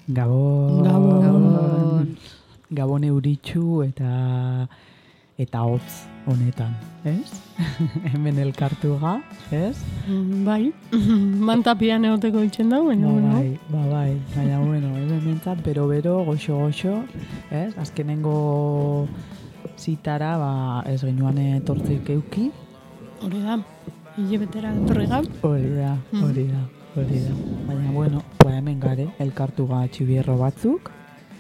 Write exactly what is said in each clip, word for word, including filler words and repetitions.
Gabon. Gabon. Gabon euritxu eta eta hotz honetan, ez? Hemen elkartuga, ez? Bai, mantapian egoteko itxen da, baina, ba, bueno. bai, ba, bai, baina, bueno, hemen mentzat, bero-bero, goxo-goxo, ez? Azkenengo zitara, ba, ez genuan etortzik euki. Hori da, hile betera etorrega. Hori da, hori da, hori da. Baina, bueno, ba, hemen gare, elkartuga txibierro batzuk.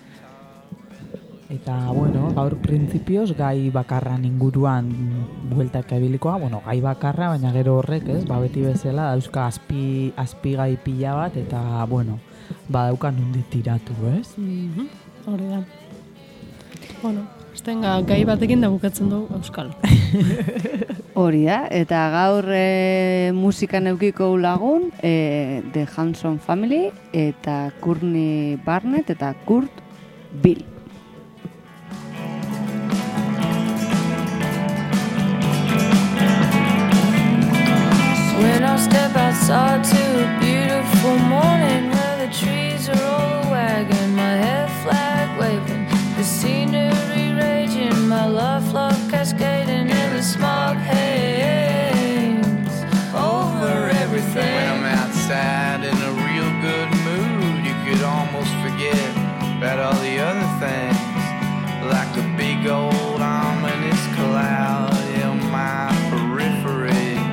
Eta, bueno, gaur printzipioz gai bakarran inguruan bueltak ebilikoa, bueno, gai bakarra, baina gero horrek, ez, ba, beti bezala, dauzka azpi, azpi gai pila bat, eta, bueno, badauka nondik tiratu, ez? Mm-hmm. Hori da. Bueno, estenga gai batekin da bukatzen du euskal. Hori da, eta gaur e, musikan eukiko lagun, e, The Hanson Family, eta Courtney Barnett, eta Kurt Bill. When I step outside to a beautiful morning where the trees are all wagging, my head flag waving, the scenery raging, my love love cascading in the smog haze over everything. When I'm outside in a real good mood, you could almost forget about all the other things, like a big old ominous cloud in my periphery.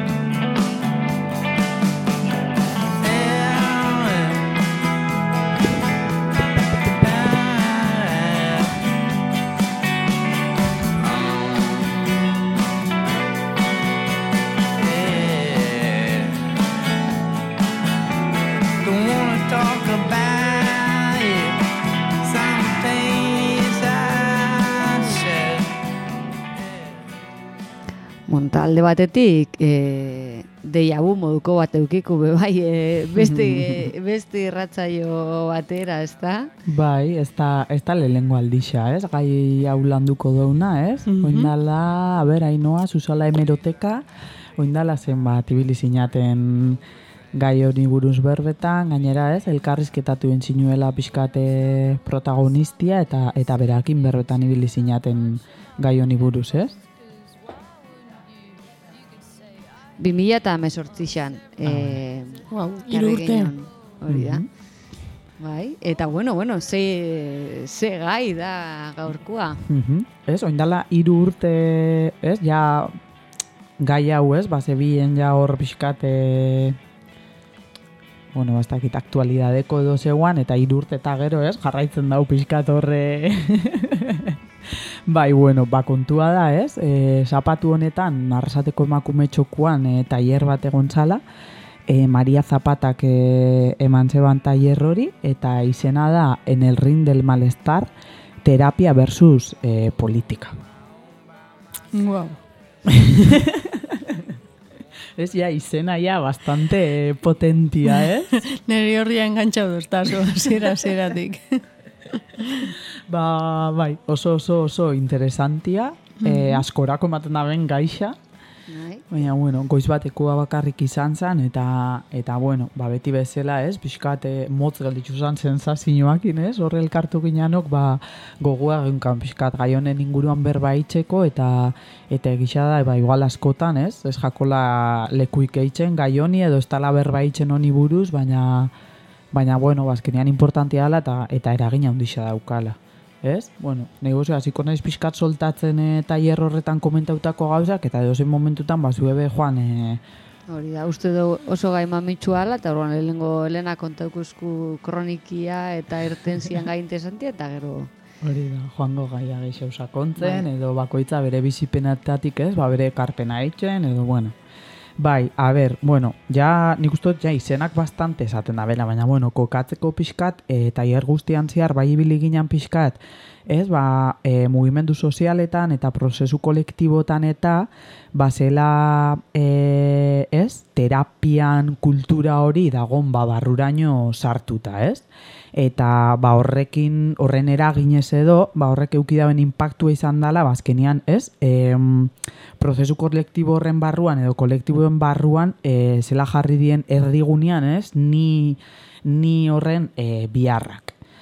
Monta alde batetik, e, deiabu moduko bat eukiko be bai, e, beste, beste irratzaio batera, ez da? Bai, ez da, ez da lehengo aldixa, ez? Gai hau landuko dauna, ez? Mm-hmm. Oindala, a ber, Ainoa, Susala hemeroteka, oindala zenbat ibili zinaten gai hori buruz berbetan, gainera, ez? Elkarrizketatu entzinuela pixkate protagonistia eta eta berakin berbetan ibili zinaten gai honi buruz, ez? bi mila eta hemezortzixan. Eh, wow, hiru urte. Hori da. Bai, eta bueno, bueno, ze, ze gai da gaurkoa. Mm-hmm. Ez, oindala hiru urte, ez, ja gai hau, ez, ba, zebien ja hor pixkate, bueno, ez dakit aktualidadeko edo zeuan, eta hiru urte eta gero, ez, jarraitzen dau pixkat horre. Bai, bueno, ba, kontua da, ez? E, zapatu honetan, Arrasateko emakume txokuan e, tailer bat egon zala, e, Maria Zapatak e, eman zeban tailer hori, eta izena da En el ring del malestar, terapia versus e, politika. Wow. Ez, ja, izena ja bastante potentia, ez? Neri horria engantzau doztazo, zera, zeratik. Ba, bai, oso oso oso interesantia, mm-hmm. e, askorako ematen da ben gaixa, Bai. Baina, bueno, goiz batekoa bakarrik izan zen, eta, eta bueno, ba, beti bezala, ez, pixkat motz gelditzu zan sensazioakin, ez, horre elkartu ginanok, ba, gogoa egunkan pixkat gaionen inguruan berba itxeko, eta eta egisa da, ba, igual askotan, ez, ez jakola lekuik eitzen gaioni, edo ez tala berba itzen honi buruz, baina, baina, bueno, bazkenean importantia dela, eta, eta eragina handixa daukala. Ez? Bueno, negozio, hasiko naiz pixkat soltatzen e, tailer horretan komentautako gauzak, eta edozein momentutan bazu ebe joan... E... Hori da, uste du oso gai mamitxu ala, eta horren lehenengo Elena kontaukuzku kronikia eta ertenzian gai interesantia, eta gero... Hori da, joango gaia geixau sakontzen, bai. Edo bakoitza bere bizipenatatik, ez, ba bere karpena eitzen, edo bueno... Bai, a ber, bueno, ja, nik uste dut, ja, izenak bastante esaten da bela, baina, bueno, kokatzeko pixkat, e, tailer guztian zehar, bai ibili ginen pixkat, ez, ba, e, mugimendu sozialetan eta prozesu kolektibotan eta, ba, zela, e, ez, terapian kultura hori dagon, ba, barruraino sartuta, ez? Eta, ba, horrekin, horren eraginez edo, ba, horrek eukidaben impactua izan dela, ba, azkenian, ez, e, prozesu kolektibo horren barruan edo kolektiboen barruan e, zela jarri dien erdigunean, ez, ni, ni horren e, biharrak.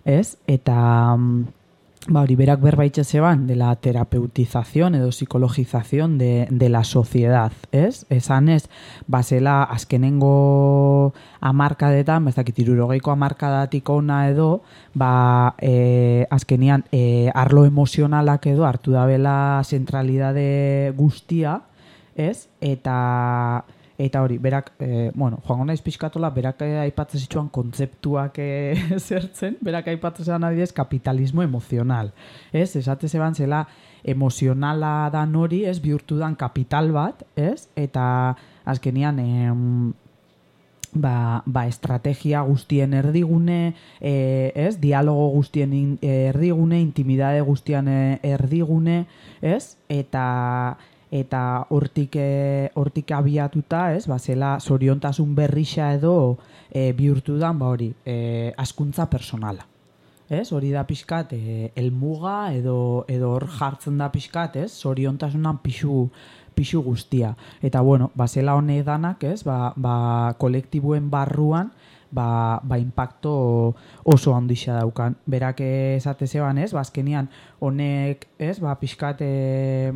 ez? Eta ba hori berak berbaitxe zeban de la terapeutización edo psikologización de, de la sociedad, ez? Esan ez, bazela azkenengo hamarkadetan, ez dakit hirurogeiko hamarkadatik ona edo, ba e, azkenian e, arlo emozionalak edo hartu dabela zentralidade guztia, ez? Eta Eta hori, berak, e, bueno, joango naiz pixkatola, berak aipatzen zituen kontzeptuak e, zertzen, berak aipatzen zeban adidez kapitalismo emozional. Ez, esate zeban zela emozionala dan hori, ez, bihurtu dan kapital bat, ez, eta azkenian, em, ba, ba estrategia guztien erdigune, e, ez, dialogo guztien in, erdigune, intimidade guztien erdigune, ez, eta... eta hortik e, hortik abiatuta, ez, ba zela zoriontasun berrixa edo e, bihurtu dan, ba hori, e, askuntza personala. Ez, hori da pixkat e, elmuga edo edo hor jartzen da pixkat, ez, zoriontasunan pixu pixu guztia. Eta bueno, ba zela honek danak, ez, ba, ba kolektibuen barruan ba, ba impacto oso handia daukan. Berak esate zeban, ez, ba azkenian honek, ez, ba pixkat e,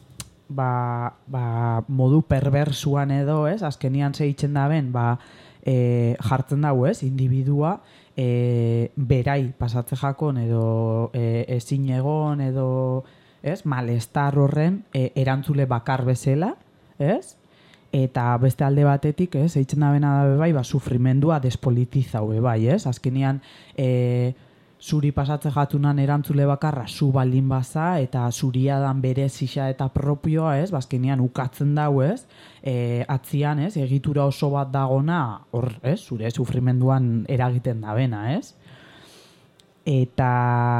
Ba, ba, modu perversuan edo, ez, azkenian zeitzen da ben, ba, e, jartzen dago, ez, individua e, berai pasatze jakon edo e, ezin egon edo, ez, malestar horren e, erantzule bakar bezala, ez, eta beste alde batetik, ez, zeitzen da bena da bai, ba, sufrimendua despolitizau, bai, ez, azkenian e, zuri pasatze jatunan erantzule bakarra zu baldin baza eta zuria dan berezia eta propioa, ez, bazkenean ukatzen dau, ez, e, atzian, ez, egitura oso bat dagona, hor, ez, zure sufrimenduan eragiten da bena, ez? Eta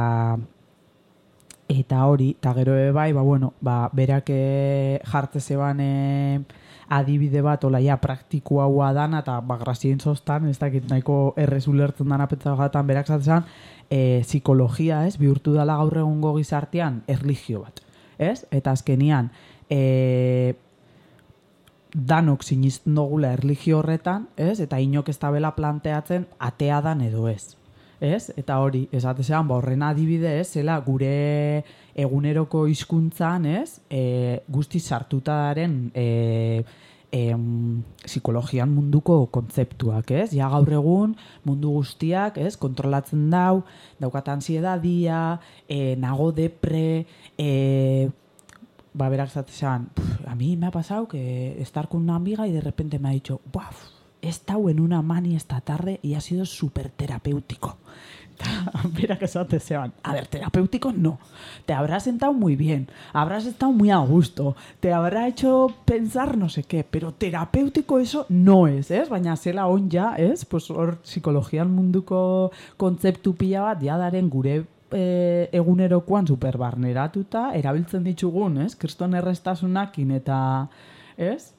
eta hori, eta gero bai, ba bueno, ba berak jartze zeban e, adibide bat olaia praktikoa hua dana eta ba grazien sostan, ez dakit nahiko errez ulertzen dana petza gatan berak zatzen E, psikologia, ez, bihurtu dela gaur egungo gizartean erlijio bat, ez? Eta azkenian e, danok sinisten dugula erlijio horretan, ez? Eta inok ez tabela planteatzen atea dan edo ez, ez? Eta hori, esate zean, ba horren adibide, ez, zela gure eguneroko hizkuntzan, ez, e, guztiz sartuta daren e, Em, psikologian munduko kontzeptuak, ez? Ja gaur egun mundu guztiak, ez? Kontrolatzen dau, daukat ansiedadia, e, nago depre, e, ba berak zatean, a mí me ha pasado que estar con una amiga y de repente me ha dicho, "Buaf, he estado en una mani esta tarde y ha sido súper terapéutico." Mira que eso te se van. A ver, terapéutico no. Te habrás sentado muy bien, habrás estado muy a gusto, te habrá hecho pensar no sé qué, pero terapéutico eso no es, ¿es? Baina zela on ja, ¿es? Pues hor psikologian munduko kontzeptu pila bat ja daren gure e, egunerokoan superbarneratuta erabiltzen ditugun, ¿es? Kriston errestasunakin eta, ¿es?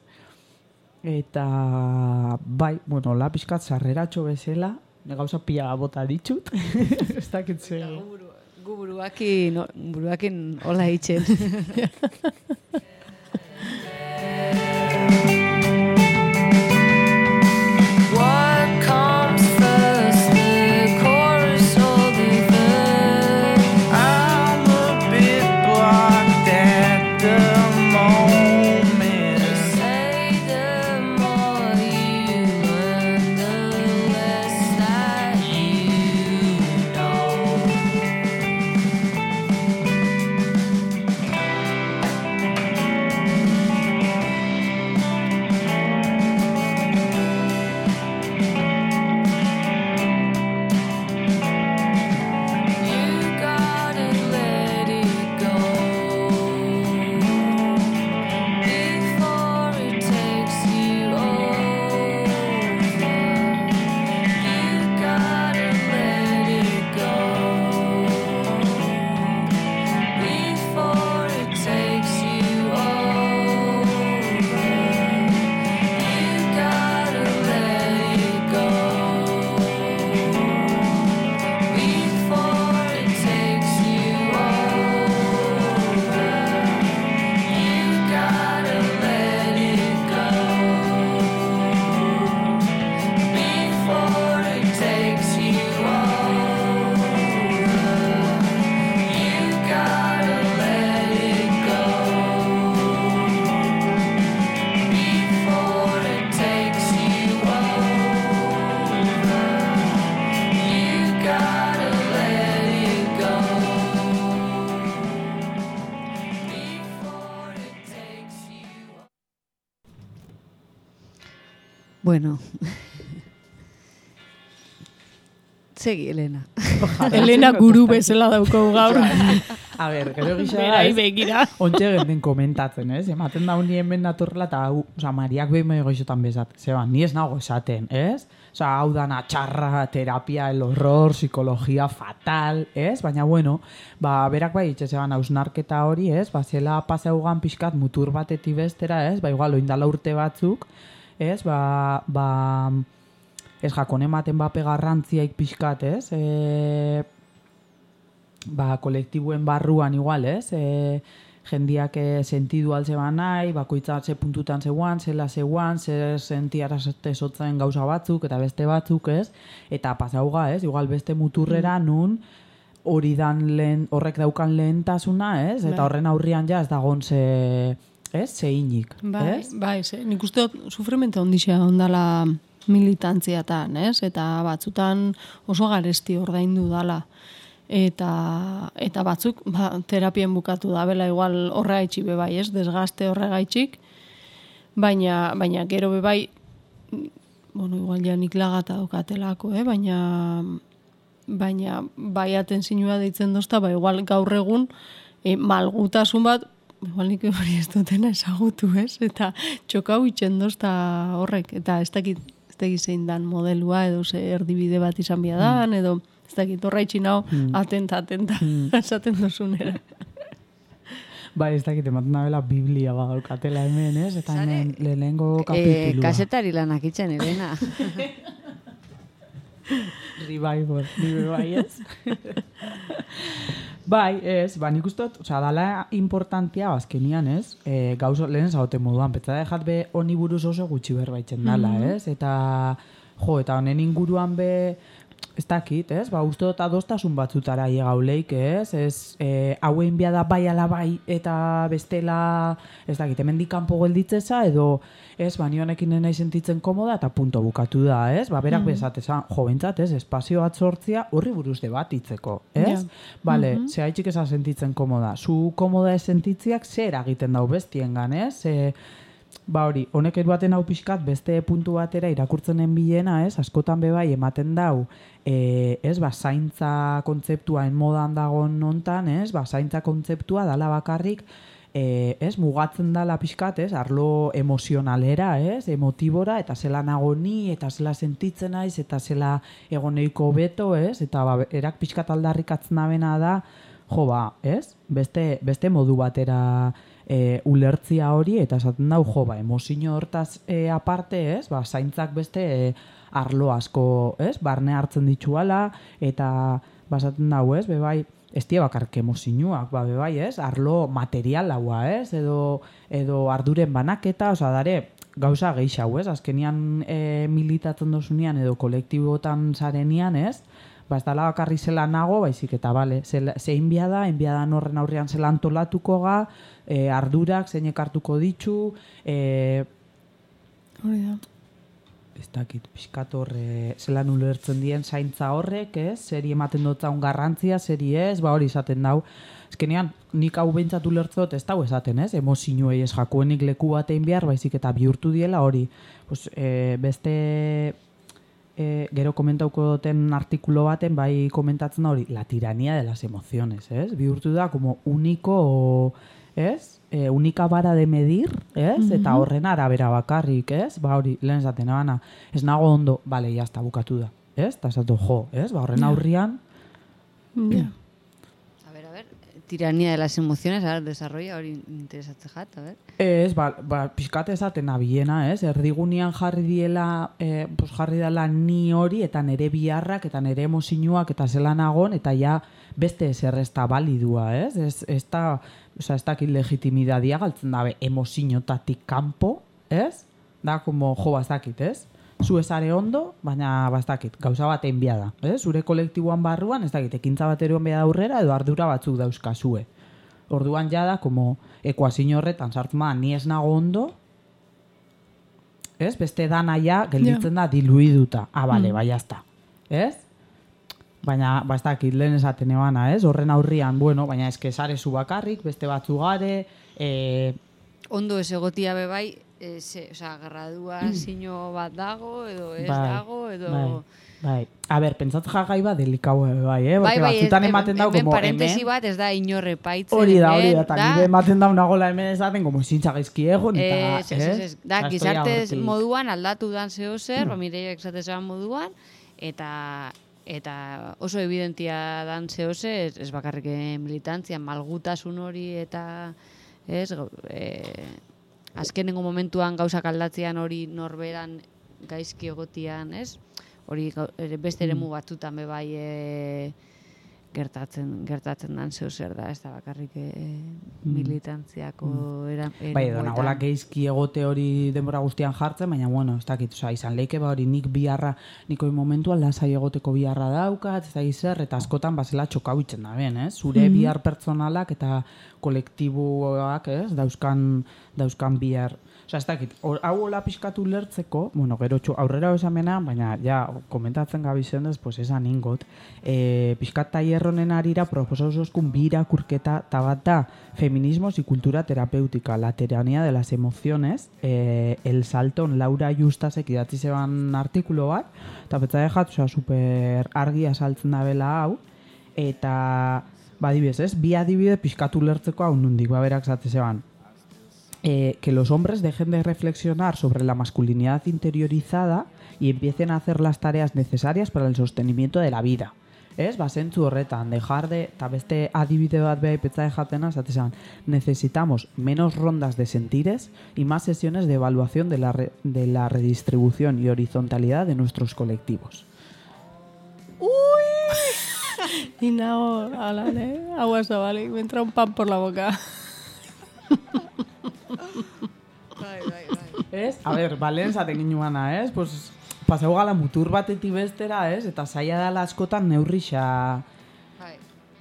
Eta bai, bueno, la pizkat sarreratxo bezala gauza pila bota ditut. Ez dakitze. Gu buruakin, buruakin hola hitzen. What comes first, the chorus or the verse? I'm a bit blocked at the moment. They say the more you learn, the less that you know. Bueno. Segi, Elena. Elena guru bezala dauko gaur. A ber, gero gisa Berai begira. ontxe genden komentatzen, ez? Ematen da honi hemen natorrela eta hau, oza, Mariak behin behin goizotan bezat. Zeba, ni ez nago esaten, ez? Oza, hau dana txarra, terapia, el horror, psikologia fatal, ez? Baina, bueno, ba, berak bai, itxe zeban hausnarketa hori, ez? Ba, zela paseugan pixkat mutur batetik bestera, ez? Ba, igual, oindala urte batzuk, ez? Ba, ba, ez jakon ematen bape garrantziaik pixkat, ez? E, ba, kolektibuen barruan igual, ez? E, jendiak e, sentidu altzeban nahi, bakoitza ze puntutan zeuan, zela zeuan, zer sentiarazte sotzen gauza batzuk, eta beste batzuk, ez? Eta pasauga, ez? Igual beste muturrera nun hori dan lehen, horrek daukan lehentasuna, ez? Eta horren aurrian ja ez dagon ze, ez? Zeinik, Bai, ez? bai, ze, nik uste dut sufrimente ondixea ondala militantziatan, ez? Eta batzutan oso garesti ordaindu dala. Eta, eta batzuk ba, terapien bukatu da, bela igual horregaitxik bebai, ez? Desgaste horregaitxik, baina, baina gero bebai, bueno, igual ja nik lagata daukatelako, eh? baina, baina bai atenzinua deitzen dozta, ba igual gaur egun e, malgutasun bat, igual nik hori ez dutena ezagutu, ez? Eta txokau itxen dozta horrek, eta ez dakit, ez dakit zein dan modelua, edo ze erdibide bat izan biadan, mm. edo ez dakit horra itxinau, mm. atenta, atenta, mm. esaten dozunera. Ba, ez dakit, ematen da bela Biblia badaukatela hemen, ez? Eta hemen lehenengo kapitulua. Eh, kasetari lanak itxen, Elena. Revival, nire bai, ez? Bai, ez, ba, nik ustot, oza, dala importantia, azkenian, ez? E, gauzo, lehen zagote moduan, petza dejat be honi buruz oso gutxi berbaitzen dala, mm-hmm. ez? Eta, jo, eta honen inguruan be, ez dakit, ez? Ba, uste dut adostasun batzutara iegauleik, ez? Ez, e, hauen bia da bai ala bai, eta bestela, ez dakit, hemen dikampo gelditzeza, edo, ez, ba, ni honekin nahi sentitzen komoda, eta punto bukatu da, ez? Ba, berak mm-hmm. bezatezan, jo, bentsat, ez? Espazio bat sortzia horri buruz debatitzeko, ez? Yeah. Bale, mm-hmm. ze haitxik esan sentitzen komoda. Zu komoda ez sentitziak zer egiten dau bestiengan, ez? E, ba hori, honek baten hau pixkat beste puntu batera irakurtzenen bilena, ez? Askotan bebai ematen dau, e, ez? Ba, zaintza kontzeptua modan dagoen nontan, ez? Ba, zaintza kontzeptua dala bakarrik, e, ez? Mugatzen dala pixkat, ez? Arlo emozionalera, ez? Emotibora, eta zela nago ni, eta zela sentitzen naiz, eta zela egoneiko beto, ez? Eta ba, erak pixkat aldarrikatzen abena da, jo ba, ez? Beste, beste modu batera e, ulertzia hori, eta esaten dau, jo ba, emozio hortaz e, aparte, ez? Ba, zaintzak beste e, arlo asko, ez? Barne hartzen dituala, eta basaten dau, ez? Bebai, ez die bakarrik emozioak, ba, bebai, ez? Arlo material haua, ez? Edo, edo arduren banaketa, oza, dare, gauza geixau, ez? Azkenian e, militatzen dozunean, edo kolektibotan zarenian, ez? Ba, ez dala bakarri zela nago, baizik eta, bale, zein biada, enbiadan horren aurrean zela antolatuko ga, e, ardurak, zeinek hartuko ditzu, e, hori da. Ez dakit, pixkat horre, zelan ulertzen dien zaintza horrek, ez? Zeri ematen dutzaun garrantzia, zeri ez, ba hori izaten dau. Ezkenean, nik hau behintzat ulertzot ez dau esaten, ez? Emozioei ez jakuenik leku batein behar, baizik eta bihurtu diela hori. Pues, e, beste... E, gero komentauko duten artikulo baten bai komentatzen da hori la tiranía de las emociones, ¿es? Bihurtu da como único, ¿es? E, única vara de medir, ¿es? Mm-hmm. Eta horren arabera bakarrik, ¿es? Ba hori, lehen zaten abana, ez nago ondo, bale, ya está, bukatu da, ¿es? Ta esatu, jo, ¿es? Ba horren aurrian, yeah. A ver, a ver, tiranía de las emociones, a ver, desarrolla hori interesatze jat, a ver. Ez, ba, ba pixkat ezaten abiena, ez? Erdigunean jarri diela, eh, pues jarri dela ni hori, eta nere biharrak, eta nere emozioak, eta zelan agon, eta ja beste ezer ez da balidua, ez? Ez, ez da, oza, ez dakit legitimidadia galtzen dabe emoziotatik kanpo, ez? Da, como, jo, bazakit, ez? Zu ezare ondo, baina bazakit, gauza bat enbia da, ez? Zure kolektiboan barruan, ez dakit, ekintza bat eroan bea aurrera, edo ardura batzuk dauzkazue. Orduan jada, como ekuazio horretan sartzen da, ni ez nago ondo, ez? Beste dana ja, gelditzen da diluiduta. Ah, bale, mm. bai, jazta. Ez? Baina, ba, ez dakit, lehen esaten ebana, ez? Horren aurrian, bueno, baina eske sare zu bakarrik, beste batzu gare, e... Ondo ez egotia bebai, e, ze, osea, graduazio bat dago, edo ez Bai, dago, edo... Bai, bai. A ber, pentsat jagai bat delikau bai, eh? Bai, Porque bai, batzutan ez- ematen dau, hemen como parentesi hemen. bat ez da inorre paitzen. Hori da, hori da, hemen, eta nire ematen da una gola hemen esaten, como zintza gaizki egon, eta, Ez, ez, ez, ez. Da, Osea, gizarte estoy hortik. moduan aldatu dan zeo zer, mm. Mireiak esatezean moduan, eta eta oso evidentia dan zeo zer, ez, ez bakarrik eh, militantzia, malgutasun hori eta ez, gau- eh, azkenengo momentuan gauzak aldatzean hori norberan gaizki egotian, ez? Hori gau- ere- beste eremu batzutan be bai e, gertatzen gertatzen dan zeu zer da, ez da bakarrik e, militantziako era, Bai, edo eremuetan. nagola geizki egote hori denbora guztian jartzen, baina, bueno, ez dakit, oza, izan leike ba hori nik biharra, niko momentuan lasai egoteko biharra daukat, ez da zer, eta askotan bazela txokau itzen da ben, ez? Zure bihar pertsonalak eta kolektiboak, ez? Dauzkan, dauzkan bihar. Osa, ez dakit, hor- hau hola pixkatu lertzeko, bueno, gero txo, aurrera esamena, baina ja, komentatzen gabizen dez, pues esan ingot, e, pixkat tailer honen arira proposauzozkun bi irakurketa eta bat da Feminismos y cultura terapéutica, la tiranía de las emociones, e, El Salton Laura Justasek idatzi zeban artikulu bat, eta betza dejat, oza, super argi asaltzen da bela hau, eta badibidez, ez? Bi adibide pixkatu lertzeko hau nundik, ba berak zate zeban. Eh, que los hombres dejen de reflexionar sobre la masculinidad interiorizada y empiecen a hacer las tareas necesarias para el sostenimiento de la vida. Ez? Ba, zentzu horretan, dejar de, eta beste adibide bat beha ipetza dejatena, esatean, necesitamos menos rondas de sentires y más sesiones de evaluación de la, re, de la redistribución y horizontalidad de nuestros colectivos. Y nago, ala, ¿eh? Agua zabalik, me entra un pan por la boca. Bai, bai, bai. Ez? A ber, balen zaten ginuana, ez? Pues, paseu gala mutur batetik bestera, ez? Eta zaila dela askotan neurrixa. Bai.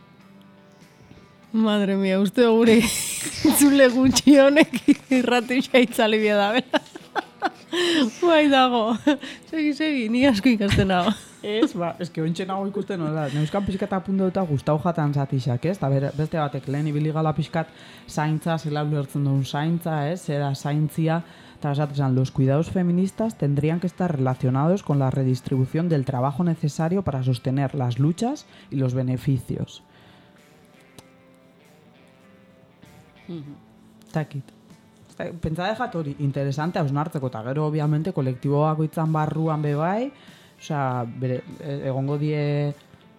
Madre mia, uste gure zule gutxi honek irratu xaitzali bia da, bera. Bai dago. Segi, segi, ni asko ikasten nago. Ez, ba, eske ointxe nago ikusten nola. Neuskan pixkat apuntu duta gustau jatan zatixak, ez? Ta ber- beste batek lehen ibili gala pixkat zaintza, zela ulertzen duen zaintza, ez? Zera zaintzia, eta esatzen, los cuidados feministas tendrían que estar relacionados con la redistribución del trabajo necesario para sostener las luchas y los beneficios. Takit. Pentsa dejat hori interesante hausnartzeko, eta gero, obviamente, kolektibo bakoitzan barruan bebai, osea, bere, e- egongo die,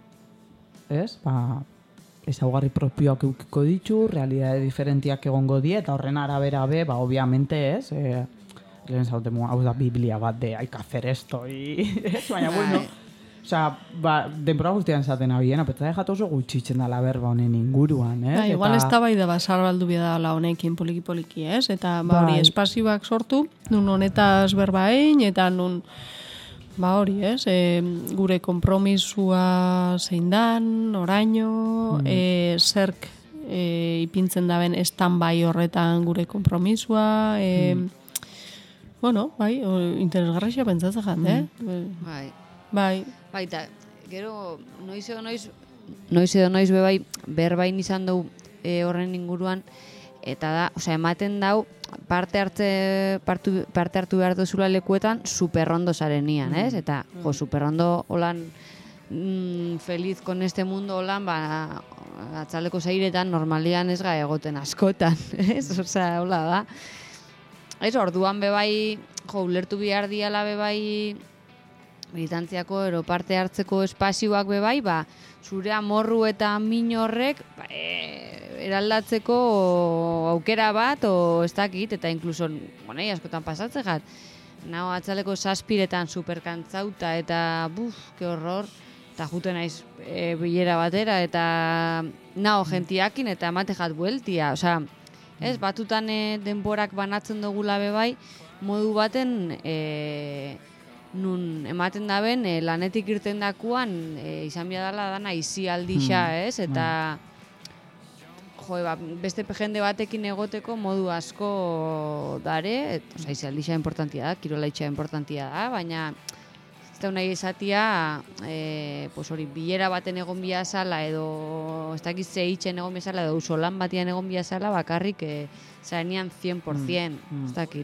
ez, ba, ezaugarri propioak eukiko ditu, realidade diferentiak egongo die, eta horren arabera be, ba, obviamente, ez, e, lehen zautemu, hau da biblia bat de, hay que hacer esto, y, ez, baina, bueno, osea, ba, denbora guztian esaten abiena, petza dejat oso gutxitzen dala berba honen inguruan, ez? Ba, igual ez da bai da basar baldu bida dala honekin poliki-poliki, ez? Eta ba, hori Bai. espazioak sortu, nun honetaz berba egin, eta nun, ba hori, ez? E, gure konpromisua zein dan, oraino, Mm. e, zerk e, ipintzen daben stand-by horretan gure konpromisua, e, Mm. bueno, bai, o, interesgarraxia pentsatzen jat, eh? Bai. Bai, Baita, gero, noiz edo noiz, noiz edo noiz bebai, berbain izan dugu e, horren inguruan, eta da, osea, ematen dau, parte hartze, partu, parte hartu behar duzula lekuetan, superrondo zarenian, ez? Eta, jo, superrondo holan, mm, feliz con este mundo holan, ba, atzaleko zeiretan normalian ez ga egoten askotan, ez? Osea, hola da. Ez, orduan bebai, jo, ulertu behar diala bebai, militantziako ero parte hartzeko espazioak bebai, ba, zure amorru eta min horrek ba, e, eraldatzeko aukera bat, o ez dakit, eta inkluso, bueno, askotan pasatzen jat, nao atzaleko zazpiretan superkantzauta, eta buf, ke horror, eta juten naiz e, bilera batera, eta nao gentiakin, eta emate jat bueltia, osea, ez, batutan e, denborak banatzen dugula bebai, modu baten, e, nun ematen daben e, lanetik irten dakuan e, izan bia dala dana izi aldixa, Hmm. ez? Eta jo, ba, beste jende batekin egoteko modu asko dare, et, oza, izi aldixa importantia da, kirola itxa importantia da, baina ez da nahi esatia, e, pues hori, bilera baten egon bia zala, edo ez dakiz ze itxen egon bia zala, edo usolan batian egon bia zala, bakarrik e, zarenean cien por cien, Mm. ez dakit.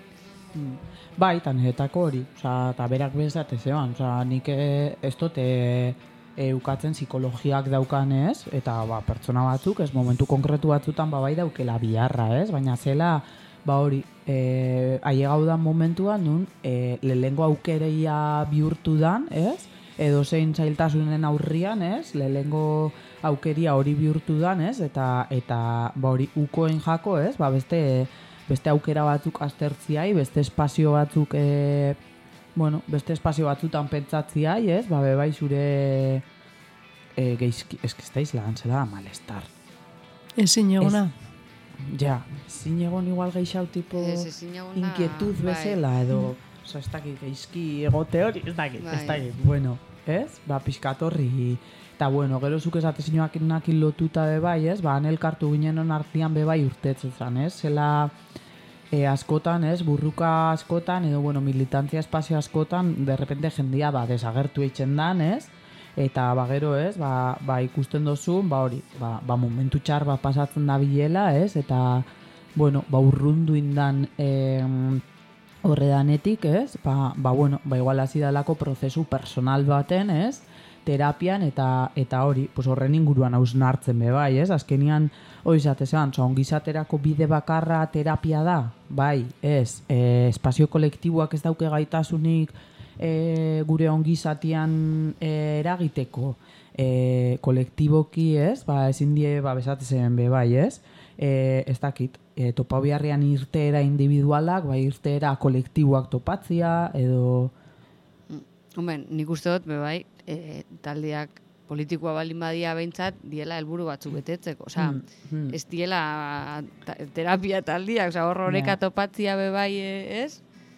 Mm. Bai, eta niretako hori, oza, eta berak bezat ez eban, oza, nik e, ez dute e, ukatzen psikologiak daukanez, eta ba, pertsona batzuk, ez momentu konkretu batzutan ba, bai daukela biharra, ez? Baina zela, ba hori, e, ailegau dan momentuan, nun, e, lehengo aukereia bihurtu dan, ez? Edo zein zailtasunen aurrian, ez? Lehengo aukeria hori bihurtu dan, ez? Eta, eta ba hori, ukoen jako, ez? Ba beste... beste aukera batzuk aztertziai, beste espazio batzuk, e, bueno, beste espazio batzutan pentsatziai, ez? Ba, bai zure e, geizki, eski ez da izlagan zela malestar. Ezin egona. Ja, ezin egon igual geixau tipo Ez, ezin egona, inquietud bai. bezala, edo, oza, ez dakit, geizki egote hori, ez dakit, ez Bai. dakit, bueno, ez? Ba, pixkatorri, eta bueno, gero zuk esate zinoak lotuta be bai, ez? Ba, anelkartu ginenon artian be bai urtetzen zan, ez? Zela e, askotan, ez? Burruka askotan, edo, bueno, militantzia espazio askotan, de repente jendia, ba, desagertu eitzen dan, ez? Eta, ba, gero, ez? Ba, ba ikusten dozun, ba, hori, ba, ba, momentu txar bat pasatzen da bilela, ez? Eta, bueno, ba, urrundu indan, eh, horredanetik, ez? Ba, ba, bueno, ba, igual hasi dalako prozesu personal baten, ez? Terapian, eta eta hori, pues horren inguruan hausnartzen be bai, ez? Azkenian, hori zatezean, so, ongizaterako bide bakarra terapia da, bai, ez? E, espazio kolektiboak ez dauke gaitasunik e, gure ongizatian e, eragiteko, e, kolektiboki, ez? Ba, ezin die, ba, besatezen be bai, ez? E, ez dakit, e, topa biharrian irteera individualak, bai, irteera kolektiboak topatzia, edo... Hombre, nik uste dut, be bai, e, taldeak politikoa balin badia behintzat, diela helburu batzuk betetzeko. Osa, Mm, mm. ez diela ta, terapia taldiak, osa, hor horreka Ja. topatzia be bai, e, ez?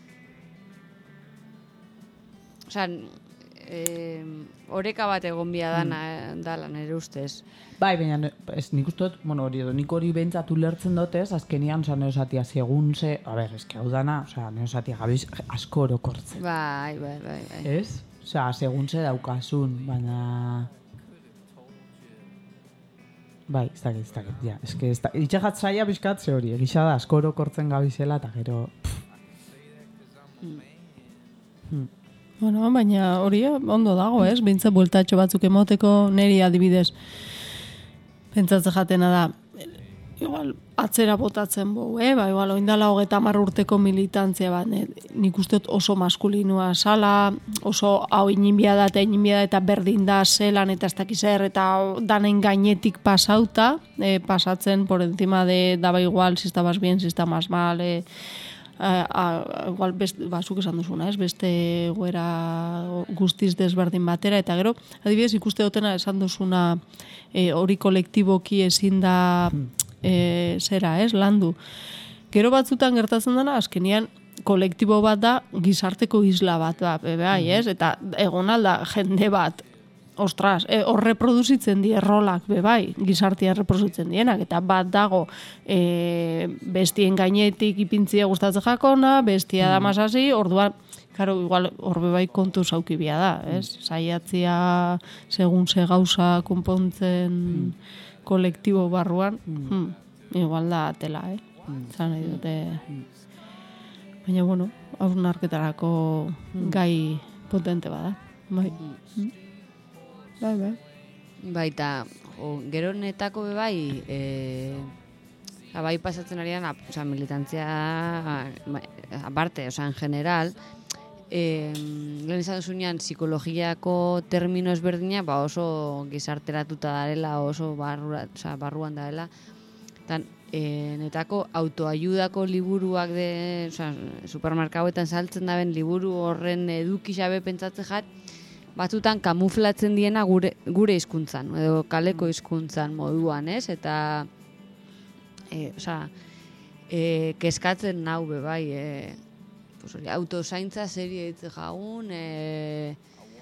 Osa, e, oreka bat egon bia dana, dala nere ustez. Bai, baina ez, nik uste dut, bueno, hori edo, nik hori behintzat ulertzen dutez, azkenian, oza, neosatia segun ze, a ber, eski hau dana, oza, neosatia gabiz asko orokortzen. Bai, bai, bai, bai. Ez? Oza, segun ze daukasun, baina... Bai, ez dakit, ez dakit, ja, eske, ez da, itxegat zaila bizkat ze hori, egisa da, asko orokortzen gabizela, eta gero... Bueno, baina hori ondo dago, ez? Bintza bueltatxo batzuk emoteko neri adibidez. Pentsatzen jatena da, igual, atzera botatzen bau, eh? Ba, igual, oindala hogeta hamar urteko militantzia bat, ne? Nik uste dut oso maskulinua sala, oso hau ininbia da eta ininbia da eta berdin da zelan eta ez dakizer eta danen gainetik pasauta, eh, pasatzen por encima de daba igual, si estabas bien, si estabas mal, eh, A, a, igual beste, ba, zuk esan duzuna, ez? Beste goera guztiz desberdin batera, eta gero, adibidez, ikuste dutena esan duzuna e, hori kolektiboki ezin da e, zera, ez? Landu. Gero batzutan gertatzen dena, azkenian kolektibo bat da gizarteko isla bat, ba, bai, ez? Eta egon alda jende bat, ostras, e, hor reproduzitzen die rolak, be bai, gizartia reproduzitzen dienak, eta bat dago e, bestien gainetik ipintzia gustatzen jakona, bestia da masasi, orduan, karo, igual, hor be bai kontu zaukibia da, ez? Saiatzia segun ze gauza konpontzen kolektibo barruan, hmm, igual da atela, eh? Zan nahi dute... Baina, bueno, hausnarketarako gai potente bada, bai. Bai, bai. Baita, jo, gero netako be bai, e, bai pasatzen arian, oza, militantzia, ba, aparte, oza, en general, e, lehen izan duzunean, psikologiako termino ezberdina, ba oso gizarteratuta darela, oso barrua, oza, barruan darela, tan, e, netako autoayudako liburuak de, oza, supermerkauetan saltzen daben liburu horren eduki xabe pentsatzen jat, batzutan kamuflatzen diena gure, gure hizkuntzan, edo kaleko hizkuntzan moduan, ez? Eta, e, oza, e, keskatzen nau be bai, e, pues, autozaintza serie hitze jagun, e,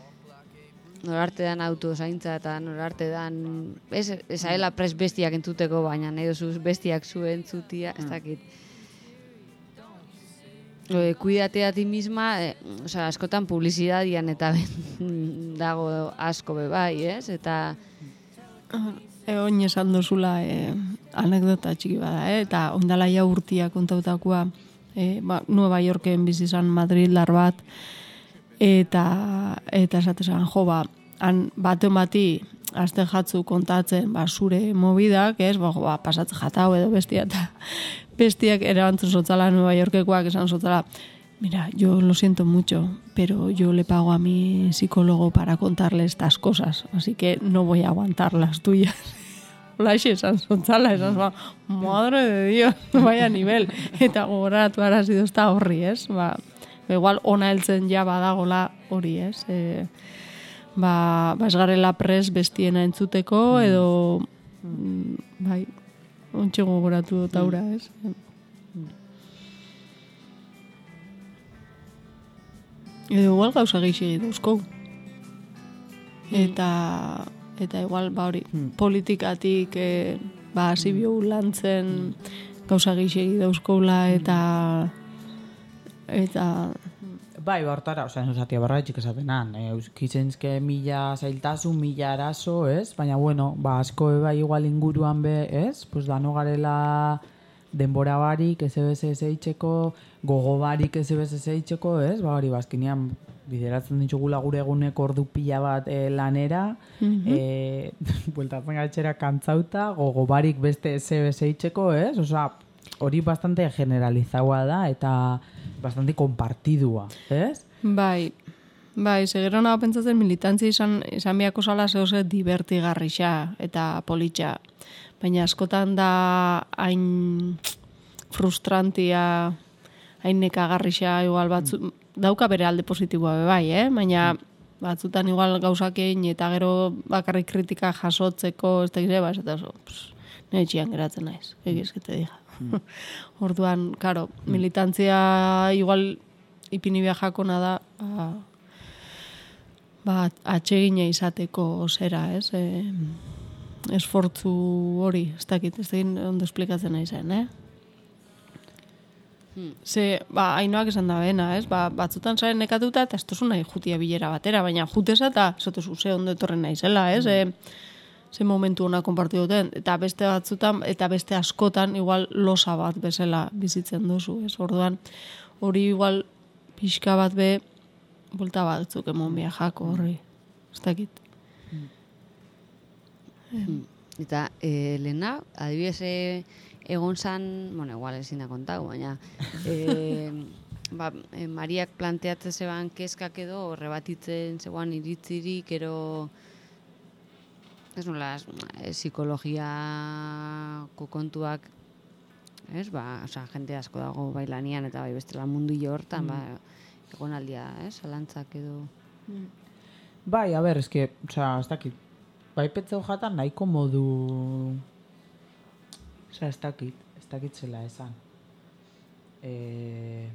norarte dan autozaintza eta norarte dan, ez, ez aela pres bestiak entzuteko, baina nahi dozuz bestiak zu entzutia, ez dakit. E, kuidate a ti misma, e, oza, askotan publizidadian eta dago asko be bai, ez? Eta... Egoin esan dozula e, anekdota txiki bada, eh? Eta ondala ja urtia kontautakoa e, ba, Nueva Yorken bizi izan Madrildar bat, eta eta esatezan, jo, ba, han baten bati azten jatzu kontatzen ba, zure mobidak, ez, ba, ba, pasatzen jatau edo bestia, eta bestiak erabantzun sotzala Nueva Yorkekoak esan sotzala, mira, yo lo siento mucho, pero yo le pago a mi psicólogo para contarle estas cosas, así que no voy a aguantar las tuyas. Olaxe esan sotzala, esan ba, madre de Dios, vaya nivel. Eta gogoratu arazido ez da horri, ez? Ba, igual ona heltzen ja badagola hori, ez? E, ba, ba ez garela pres bestiena entzuteko, edo mm, bai, ontxe gogoratu dut aura, ez? Edo igual gauza gehiago dauzkou. Eta, eta igual, ba hori, politikatik, e, ba, hasi bio lantzen gauza gehiago dauzkoula, eta, eta, Bai, hortara, oza, esatia barraitxik esatenan, eh, euskitzentzke mila zailtasun, mila arazo, ez? Baina, bueno, ba, asko eba igual inguruan be, ez? Pues dano garela denbora barik, ez ebez ez eitzeko, gogo barik ez ebez ez eitzeko, ez? Ba, hori, bazkinean, bideratzen ditugula gure eguneko ordu pila bat e, lanera, mm-hmm. e, bueltatzen gatxera kantzauta, gogo barik beste ez ebez eitzeko, ez? Osa, hori bastante generalizaua da, eta bastante compartidua, ez? Bai, bai, segero nago pentsatzen militantzia izan, izan biako zala zehose divertigarrixa eta politxa. Baina askotan da hain frustrantia, hain nekagarrixa, igual batzu, dauka bere alde positiboa be bai, eh? Baina batzutan igual gauzakein eta gero bakarrik kritika jasotzeko, ez da gire, ba, ez da oso, nire txian geratzen naiz, egiz que te diga. Orduan, karo, militantzia igual ipini jakona da, ba, ba atsegina izateko zera, ez? E, esfortzu hori, ez dakit, ez dakit ondo esplikatzen nahi zen, eh? Hmm. Ze, ba, hainoak esan da bena, ez? Ba, batzutan zaren nekatuta eta ez tozu nahi jutia bilera batera, baina juteza eta ez tozu ze ondo etorren nahi zela, ez? Hmm. E, ze momentu hona konpartiu duten, eta beste batzutan, eta beste askotan, igual losa bat bezala bizitzen duzu, ez? Orduan, hori igual pixka bat be, bolta batzuk emon bia jako horri, ez dakit. Hmm. Eta, e, lehena, adibidez egon zan, bueno, igual ezin da kontau, baina, e, ba, e, Mariak planteatzen zeban kezkak edo, rebatitzen zegoan iritzirik, ero, ez nola, e, psikologiako kontuak, ez, ba, oza, jente asko dago bailanian eta bai bestela mundu hortan, mm. ba, egonaldia, ez, alantzak edo. Mm. Bai, a ber, eske, oza, ez dakit, bai petzeu jatan nahiko modu, oza, ez dakit, ez dakit zela esan. E...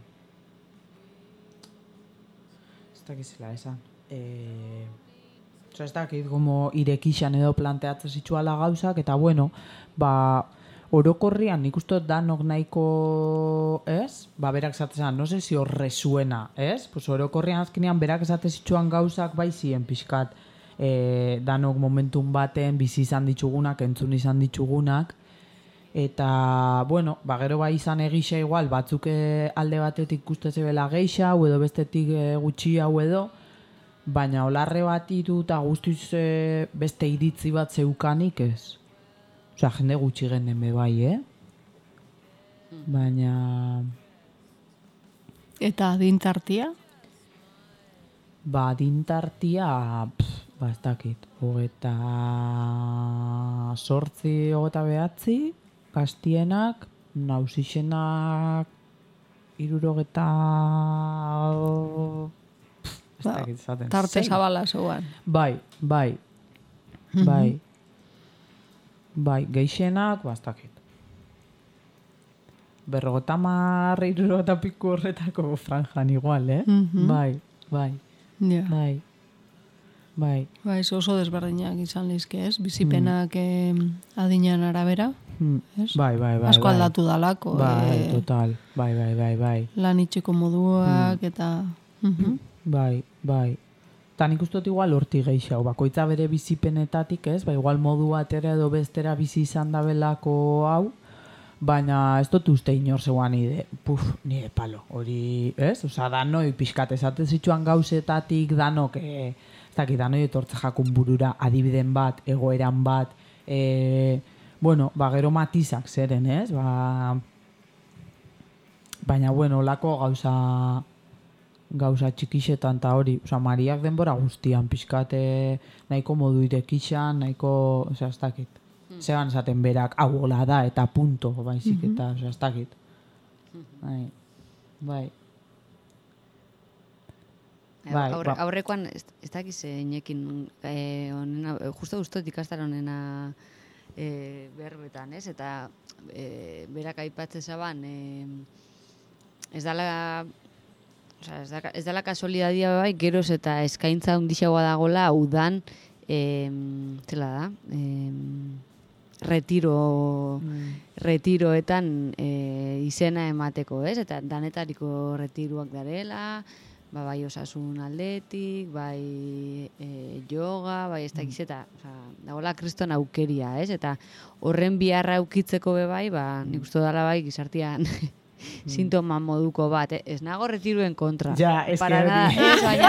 Ez dakit zela esan. E... Osa, ez dakit, como irekixan edo planteatzen zitsuala gauzak, eta bueno, ba, orokorrian nik uste danok nahiko, ez? Ba, berak zatezan, no sé si horre zuena, ez? Pues orokorrian azkenean berak esate zitsuan gauzak bai ziren pixkat, e, danok momentun baten bizi izan ditugunak, entzun izan ditugunak, eta, bueno, ba, gero bai izan egixa igual, batzuk alde batetik ikuste zebela geixa, edo bestetik e, gutxi hau edo, baina olarre bat idu eta guztiz e, beste iritzi bat zeukanik ez. Osea, jende gutxi genden be bai, eh? Baina... Eta adintartia? Ba, adintartia, pff, ba, ez dakit, hogeta sortzi, hogeta behatzi, gaztienak, nausixenak, irurogeta... Ba, tarte zabala zeuan. Bai, bai, bai, bai, geixenak, bastakit. Berrogota marre, irurogota piku horretako franjan igual, eh? Mm-hmm. Bai, bai, yeah. bai, bai. Bai, oso desberdinak izan lizke, ez? Bizipenak mm. adinean arabera, mm. ez? Bai, bai, bai. Asko aldatu dalako. Bai, e... total, bai, bai, bai, bai. Lan itxeko moduak, mm. eta... Mm-hmm. Bai, bai. Ta nik ustot igual horti geixau, bakoitza bere bizipenetatik, ez? Ba, igual modu batera edo bestera bizi izan dabelako hau, baina ez dut uste inor zeuan nire, puf, nire palo, hori, ez? Osa, danoi pixkat esaten zituan gauzetatik danok, e, ez dakit, danoi etortze jakun burura adibiden bat, egoeran bat, e, bueno, ba, gero matizak zeren, ez? Ba, baina, bueno, lako gauza gauza txikixetan eta hori, oza, Mariak denbora guztian, pixkate nahiko modu irekixan, nahiko, oza, ez dakit. Mm. Zeban esaten berak, hau hola da, eta punto, baizik, mm-hmm. eta, oza, ez dakit. Bai, bai. Bai, Aurre, ba. Aurrekoan, ez, ez dakiz inekin, eh, onena, justo guztot ikastar honena eh, berbetan, ez? Eta eh, berak aipatze zaban, eh, ez dala... Osa, ez, da, ez dela kasualidadia bai, geroz eta eskaintza hundixagoa dagola udan, em, zela da, em, retiro, mm. retiroetan e, izena emateko, ez? Eta danetariko retiruak darela, ba, bai osasun aldetik, bai e, yoga, bai ez dakiz, eta osa, dagoela kriston aukeria, ez? Eta horren biharra aukitzeko be bai, ba, nik uste dala bai gizartian... sintoma moduko bat, eh? Ez nago retiruen kontra. Ja, ez que hori. Baina,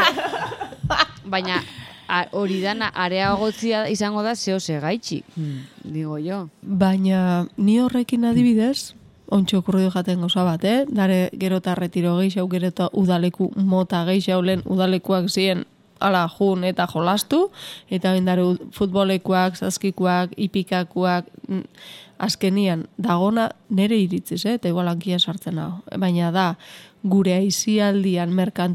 baina hori dana areagotzia izango da zeo segaitxi, hmm. digo jo. Baina ni horrekin adibidez, ontsi okurrido jaten gauza bat, eh? Dare gero eta retiro geixau, gero eta udaleku mota geixau, lehen udalekuak ziren ala jun eta jolastu, eta bendare futbolekuak, zazkikuak, ipikakuak, azkenian, dagona nere iritziz, eh? Eta igual hankia sartzen hau. Baina da, gure aizialdian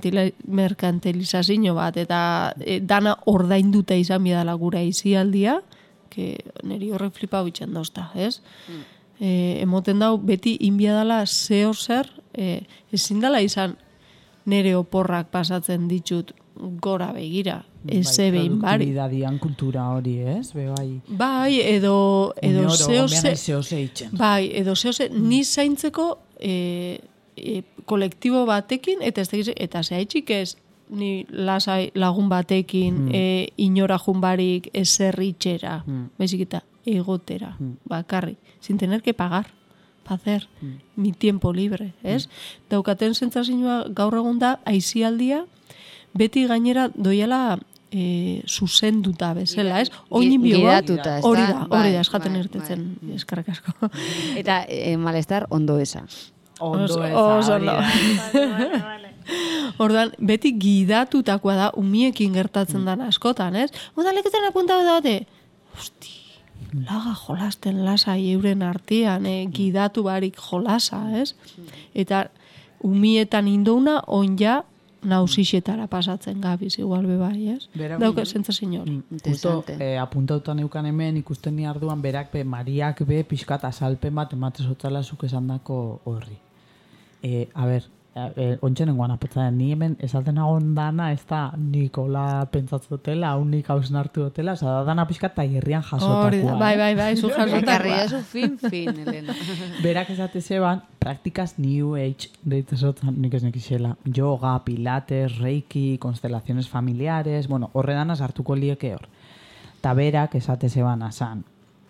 merkantilizazio bat, eta e, dana ordainduta izan bidala gure aizialdia, que neri horrek flipa bitxen dauzta, ez? Mm. E, emoten dau, beti inbiadala zeo zer, e, ezin dala izan nere oporrak pasatzen ditut gora begira. Eze bai, behin bari. Produktibidadian kultura hori, ez? Be, bai. Bai, edo... edo zeo ze... Bai, edo zeo ze... Mm. Ni zaintzeko e, e, kolektibo batekin, eta ez da eta zehaitxik ez ni lasai lagun batekin mm. e, inora junbarik eserritxera, mm. baizik eta egotera, mm. bakarri, sin tener que pagar, pa hacer mm. mi tiempo libre, ez? Mm. Daukaten sentsazioa gaur egun da, aizialdia, beti gainera doiala e, zuzenduta bezala, ez? Oinin bio bat, hori da, hori da, eskaten bai, irtetzen, bai. Eskarrak asko. Eta e, malestar ondo esa. Ondo esa, hori da. Orduan, beti gidatutakoa da, umiekin gertatzen dana askotan, ez? Udaleketan apuntau da bate, hosti, laga jolasten lasai euren artean, eh? Gidatu barik jolasa, ez? Eta umietan indouna, onja, nausixetara pasatzen gabiz, igual bebai, ez? Dauke, sentsazio hori. Justo, eh, apuntautan eukan hemen ikusten ni arduan, berak be, Mariak be, pixkat azalpen bat, ematez otzala zuk esandako horri. Eh, a ber, eh, ontsenengoan apotzaren, ni hemen esalten agon dana, ez da Nikola pentsatzu dutela, unik hausnartu dutela, oza, da dana pixkat taierrian jasotakoa. Hori da, bai, bai, bai, zu jasotakoa. Zu fin, fin, Elena. Berak esate zeban, praktikas New Age, deitzesotan nik ez nekixela, yoga, pilates, reiki, constelaciones familiares, bueno, horre dana sartuko lieke hor. Ta berak esate zeban asan,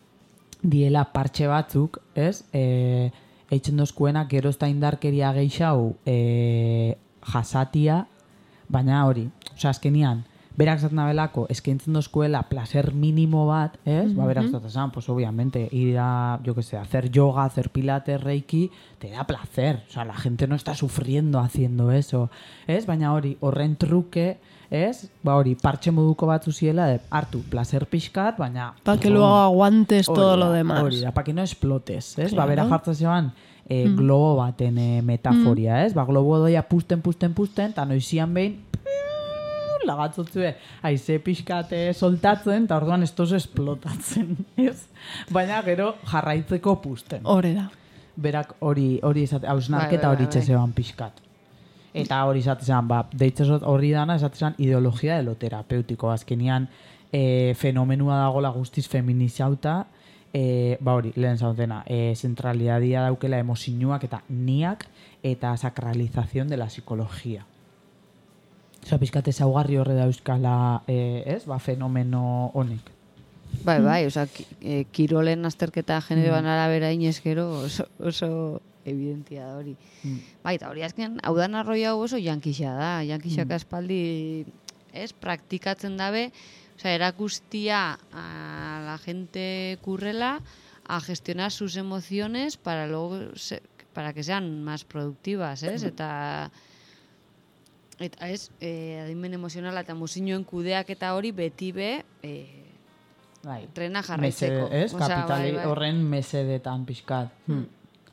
diela partxe batzuk, ez, eh, eitzen dozkuena, gero ez da indarkeria geixau e, jasatia, baina hori, oza, azkenian, berak zaten abelako, eskaintzen dozkuela placer mínimo bat, ez? Mm-hmm. Ba, berak zaten zan, pues obviamente, ir a, yo que sé, hacer yoga, hacer pilates, reiki, te da placer, o sea, la gente no está sufriendo haciendo eso, ez? Baina hori, horren truke, ez? Ba hori, partxe moduko batzu ziela, de, hartu, placer pixkat, baina... Pa que luego aguantes todo lo demás. Hori da, pa que no explotes, ez? Claro. Ba, bera jartzen zeban, e, mm. globo baten e, metaforia, mm. ez? Ba, globo doia pusten, pusten, pusten, eta noizian behin, lagatzotzue, aize pixkate soltatzen, eta orduan ez tozu esplotatzen, ez? Baina gero jarraitzeko pusten. Hore da. Berak hori, hori esate, hausnarketa hori txezeban pixkat. Eta hori esatezan, ba, deitzezot horri dana esatezan ideologia de lo terapeutiko. Azkenian e, fenomenua dagola guztiz feminizauta, e, ba hori, lehen zautena, e, zentralidadia daukela emozioak eta niak eta sakralización de la psicología. Osa, pizkate zaugarri horre da euskala, e, ez, ba, fenomeno honek. Bai, bai, oza, ki, e, kirolen azterketa generoan arabera inezkero oso, oso evidentia da hori. Mm. Bai, eta hori azken, hau da narroi hau oso jankixa da. Jankixak Mm. aspaldi, ez, praktikatzen dabe, oza, erakustia a la gente kurrela a gestionar sus emociones para luego se, para que sean más productivas, ez? Eta eta ez, eh, adimen emozionala eta muzinoen kudeak eta hori beti be eh, Bai. trena jarraitzeko. Mesede, ez? Osea, Kapitali bai, bai. horren mesedetan pixkat. Hmm.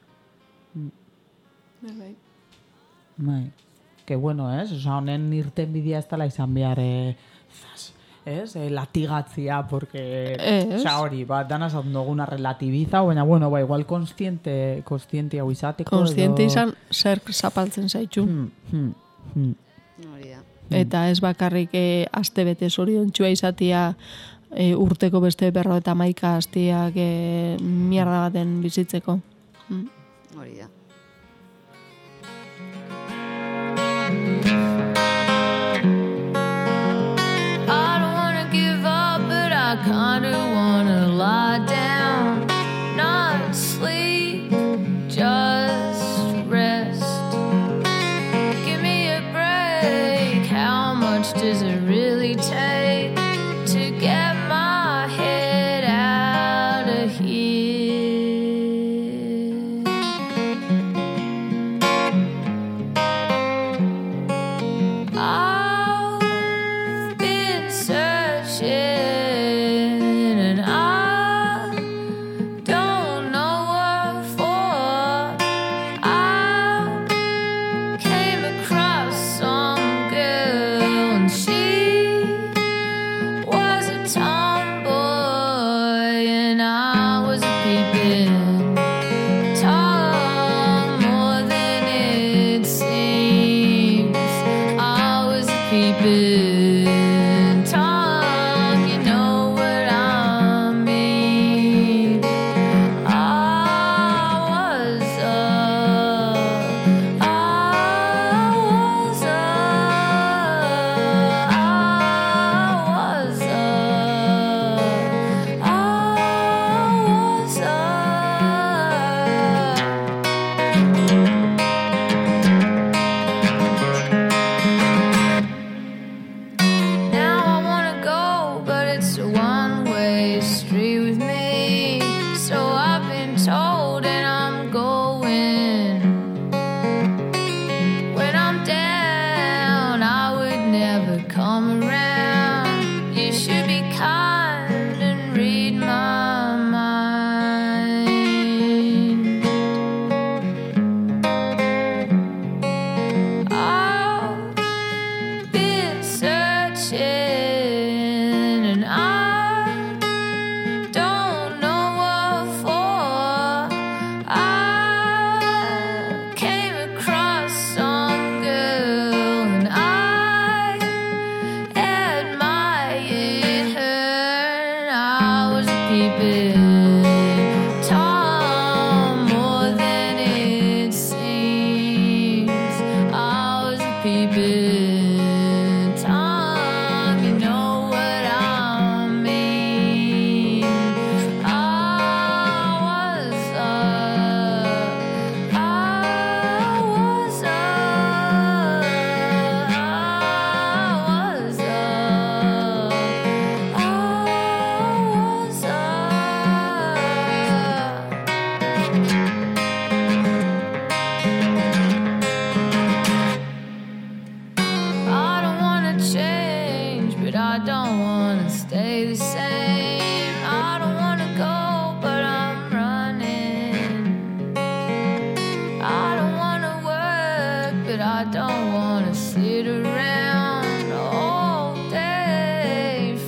Bai. Bai. Que bueno, ez? Osa, honen irten bidea ez dela izan behar, eh, zas, ez? Eh, latigatzia, porque... Ez. Osa, hori, ba, dana zaten duguna relativiza, baina, bueno, ba, igual konstiente, konstiente hau izateko. Konstiente edo... izan, zer zapaltzen zaitu. Hmm, hmm, hmm. Hori da. Eta ez bakarrik e, aste bete zoriontxua izatia e, urteko beste berro eta maika astiak e, mierda baten bizitzeko. Mm. Hori da. I don't wanna give up, but I kinda wanna lie down, not sleep, just rest. Give me a break. How much does it really take to get my head out of here? I've been searching and I don't know what for. I came across some girl and she was a tomboy and I was a peeping Tom more than it seems. I was a peeping Tom, you know what I mean. I was a, I was a, I was a, I was a. Now I wanna go, but it's a one-way street with me. So I've been told and I'm going. When I'm down, I would never come around. You should be kind and read my mind. I've been searching and I don't know what for. I came across some girl and I admired her. I was peeping Tom more than it seems. I was peeping Tom, you know what I mean. I was a, I was a, I was a, I was a. I don't wanna change, but I don't wanna stay the same. I don't wanna go, but I'm running. I don't wanna work, but I don't wanna sit around all day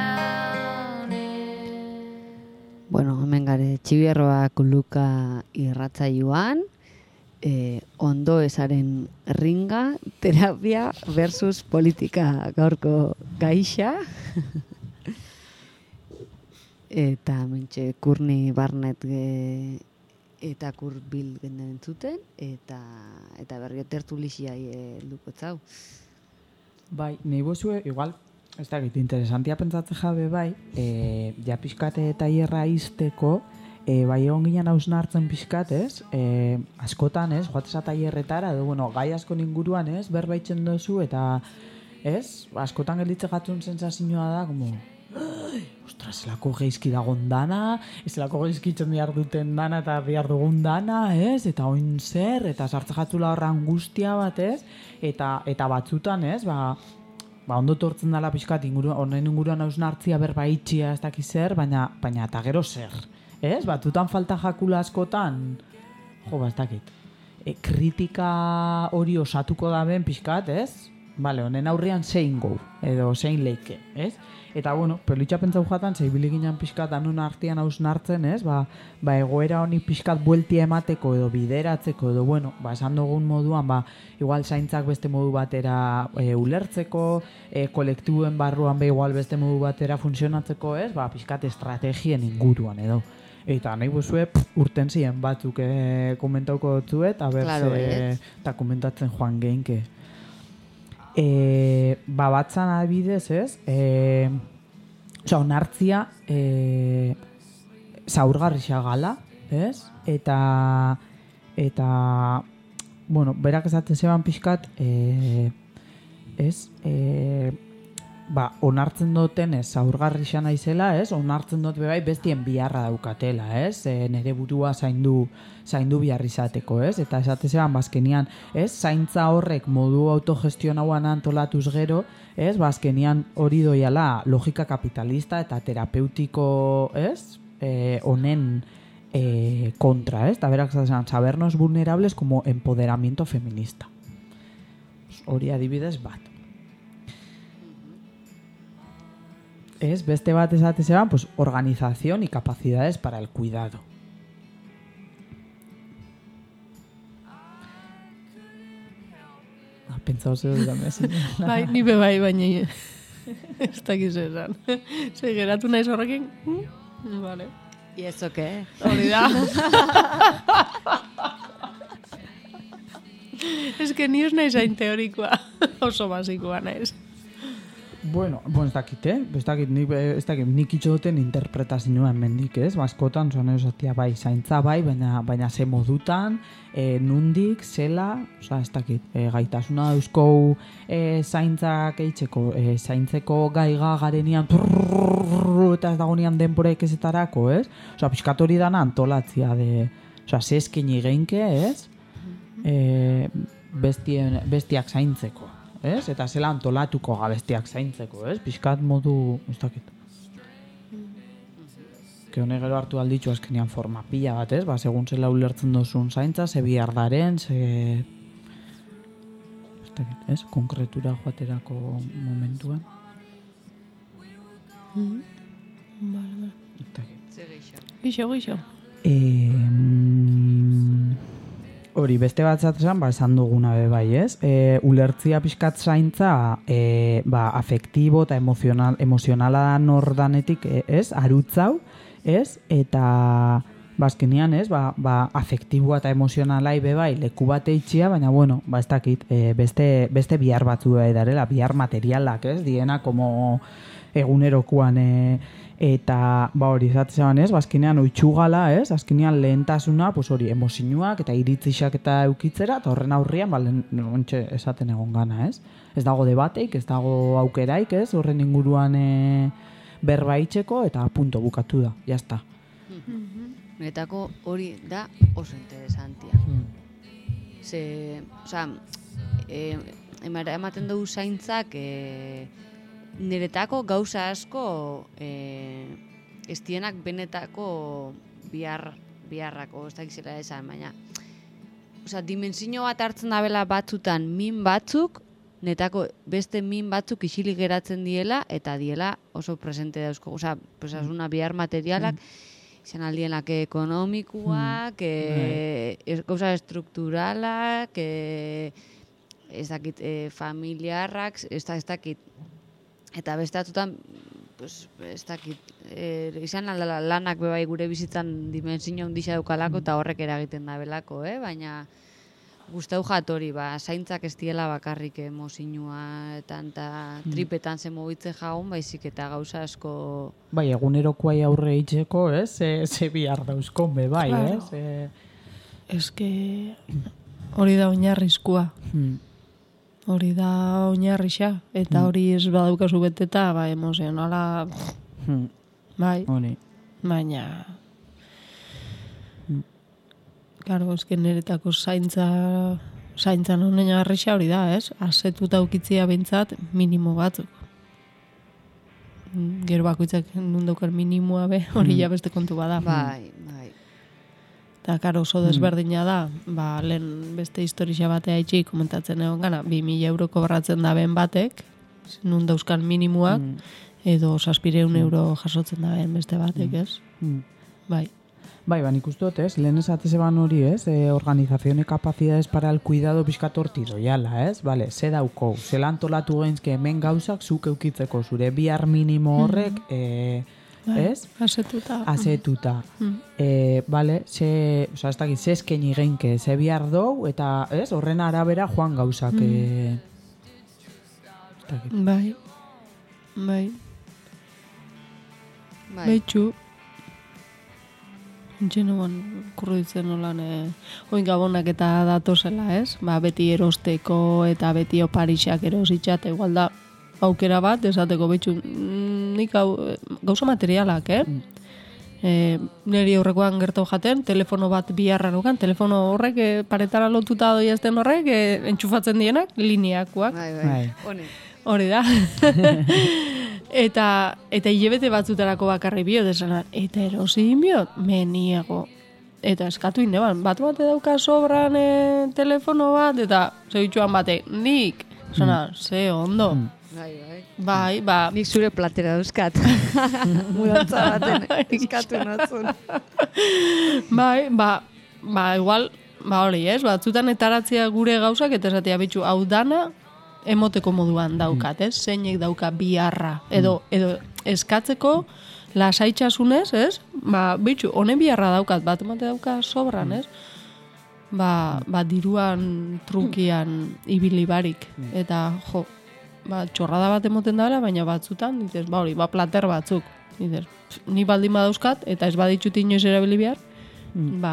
frowning. Bueno, hemen gare txibierroak luka irratzailuan, eh, ondo esaren ringa, terapia versus politika gaurko gaixa. Eta mentxe Kurni Barnet ge, eta Kurbil genden entzuten, eta, eta berrio tertulixiai e, lukotzau. Bai, nahi bozue, igual, ez dakit, interesantia pentsatze jabe bai, e, ja pixkate tailerra izteko, e, bai egon ginen hausnartzen pixkat, ez? E, askotan, ez? Joateza tailerretara, edo, bueno, gai asko inguruan, ez? Berbaitzen dozu, eta, ez? Askotan gelitze gatzun sensazioa da, como, ostras, zelako geizki dagon dana, zelako geizkitzen behar duten dana eta behar dugun dana, ez? Eta oin zer, eta sartze jatzula horra angustia bat, ez? Eta, eta batzutan, ez? Ba, ba ondo tortzen dela pixkat, inguru, horren inguruan hausnartzia berba itxia ez dakiz zer, baina, baina eta gero zer, ez? Batzutan falta jakula askotan, jo, ba, ez dakit. E, kritika hori osatuko da ben pixkat, ez? Bale, honen aurrean zein gau, edo zein leike, ez? Eta, bueno, pelutxa pentsau jatan, zeibili ginen pixkat anon artean hausnartzen, ez? Ba, ba egoera honi pixkat bueltia emateko edo bideratzeko, edo, bueno, ba, esan dugun moduan, ba, igual zaintzak beste modu batera e, ulertzeko, e, kolektibuen barruan be igual beste modu batera funtzionatzeko, ez? Ba, pixkat estrategien inguruan, edo. Eta nahi buzue, urten ziren batzuk e, komentauko dutzuet, a ber, Claro, ze, eta komentatzen joan geinke. E, ba, batzan adibidez, ez? E, Osa, onartzia e, zaurgarrisa gala, ez? Eta, eta, bueno, berak esaten zeban pixkat, e, ez? E, ba, onartzen duten ez, zaurgarrisa naizela, ez? Onartzen dut bebai bestien biharra daukatela, ez? E, nere burua zaindu, zaindu bihar izateko, ez? Eta esate zeban, bazkenian, ez? Zaintza horrek modu autogestionauan antolatuz gero, ez? Bazkenian hori doiala logika kapitalista eta terapeutiko, ez? E, honen e, kontra, ez? Eta berak zaten, sabernos vulnerables como empoderamiento feminista. Hori adibidez bat. Es, beste bat esate zeban, pues, organización y capacidades para el cuidado. Ah, pentsau zeu da mesin. Bai, ni be bai, baina ez dakiz esan. Ze geratu naiz horrekin? Mm? Vale. ¿Y eso qué? Hori da. Ez que ni ez naiz hain teorikoa. Oso basikoa naiz. Bueno, bueno, ez dakit, eh? Ez dakit, nik, ez dakit, nik itxo duten interpretazioa mendik, ez? Baskotan, zoan esatia bai, zaintza bai, baina, baina ze modutan, e, nundik, zela, oza, ez dakit, e, gaitasuna dauzkou e, zaintzak eitzeko, e, zaintzeko gaiga garenian, prrrr, eta ez dagoenian denboraik ezetarako, ez? Oza, pixkat hori dana antolatzia de, oza, zezkini geinke, ez? E, bestien, bestiak zaintzeko. Ez? Eta zela antolatuko gabestiak zaintzeko, ez? Pixkat modu, ez dakit. Que hone gero hartu alditxu azkenian forma pila bat, ez? Ba, segun zela ulertzen dozun zaintza, ze biardaren, ze... Ez dakit, ez? Konkretura joaterako momentuan. Mm. Vale, vale. Ez dakit. Ze geixo. Gixo, gixo. E, hori, beste bat zatesan, ba, esan duguna be bai, ez? E, ulertzia pixkat zaintza, e, ba, afektibo eta emozional, emozionala nordanetik, e, ez? Arutzau, ez? Eta, bazkenian, ez? Ba, ba, afektiboa eta emozionalai be bai, leku bate itxia, baina, bueno, ba, ez dakit, e, beste, beste bihar batzu bai darela, bihar materialak, ez? Diena, como egunerokuan, e, eta ba hori izatean, ez, azkenean oitxugala, ez, azkenean lehentasuna, pues hori, emozioak eta iritzixak eta eukitzera, eta horren aurrian, ba, lehentxe esaten egon gana, ez. Ez dago debateik, ez dago aukeraik, ez, horren inguruan e, berbaitxeko, eta punto bukatu da, jazta. Netako hori da oso interesantia. Mm. Ze, oza, e, ematen dugu zaintzak, e, niretako gauza asko e, estienak benetako bihar, biharrako, ez dakizela esan, baina osea, dimensio bat hartzen dabela batzutan min batzuk, netako beste min batzuk isilik geratzen diela, eta diela oso presente dauzko, osea, presasuna bihar materialak, izan aldienak ekonomikuak, e, e, gauza estrukturalak, e, ez dakit, e, familiarrak, ez dakit, eta beste atutan, pues, ez dakit, e, izan aldala lanak bebai gure bizitzan dimensio handia daukalako eta horrek eragiten da belako, eh? Baina, gustau jatori, ba, zaintzak ez diela bakarrik emozinua eta, eta tripetan ze mobitze jaun, baizik eta gauza asko... Bai, egunerokoai aurre itxeko, ez? Ze, ze bihar dauzkon be, bai, Claro. ez? E... Ez que hori da oinarrizkoa. Hmm. Hori da oinarrixa. Eta hori ez badaukazu beteta, ba, emozionala... Hmm. Bai, Hori. baina... Claro, ez que niretako zaintza... Zaintzan honen agarrixa hori da, ez? Asetuta ukitzia bintzat minimo batzuk. Gero bakoitzak nundaukan minimoa be, hori ja beste kontu bada. Bai, bai. Eta, karo, oso desberdina da, ba, lehen beste historia batea itxi komentatzen egon gana, bi mila euro kobratzen da ben batek, nun dauzkan minimoak, edo saspireun euro jasotzen da ben beste batek, ez? Hmm. Bai. Bai, ba, nik uste dut, ez? Lehen esatez eban hori, ez? E, organizazione capacidades para el cuidado pixkat hortiz oiala, ez? Vale, ze dauko, ze lantolatu gainzke hemen gauzak zuk eukitzeko zure bihar minimo horrek, e, ez? Asetuta. Asetuta. Mm. E, vale, ze, oza, ez dakit, ze eskeni geinke, ze bihar dou, eta, ez? Horren arabera joan gauzak, mm. e, ez dakit. Bai. Bai. Bai. Beitxu. Intxenuan kurruditzen nolan, e, oin gabonak eta datozela, ez? Ba, beti erosteko eta beti oparixak erositxate, igual da, aukera bat, esateko betxu, mm, nik hau, gauza materialak, eh? Mm. E, neri horrekoan gertu jaten, telefono bat biharra nukan, telefono horrek e, paretara lotuta doiazten horrek, e, entxufatzen dienak, lineakoak. Bai, bai. Bai. Honek. Hori da. eta eta hilabete batzutarako bakarri bio desanan. Eta erosi biot, meniego. Eta eskatu indeban, bat bate dauka sobran e, telefono bat, eta zeitxuan bate, nik, zona, ze ondo. Bai, bai. Bai, ba... Nik zure platera dauzkat. Mudantza baten eskatu notzun. Bai, ba, ba, igual, ba hori, ez? Batzutan etaratzea gure gauzak, eta esatea bitxu, hau dana, emoteko moduan daukat, ez? Zeinek dauka biharra. Edo, edo eskatzeko lasaitxasunez, ez? Ba, bitxu, honen biharra daukat, bat emate dauka sobran, ez? Ba, ba diruan trukian ibili barik. Eta, jo, ba, txorrada bat emoten dara, baina batzutan, ditez, ba hori, ba, plater batzuk. Ditez, ni baldin badauzkat, eta ez baditxut inoiz erabili behar, ba...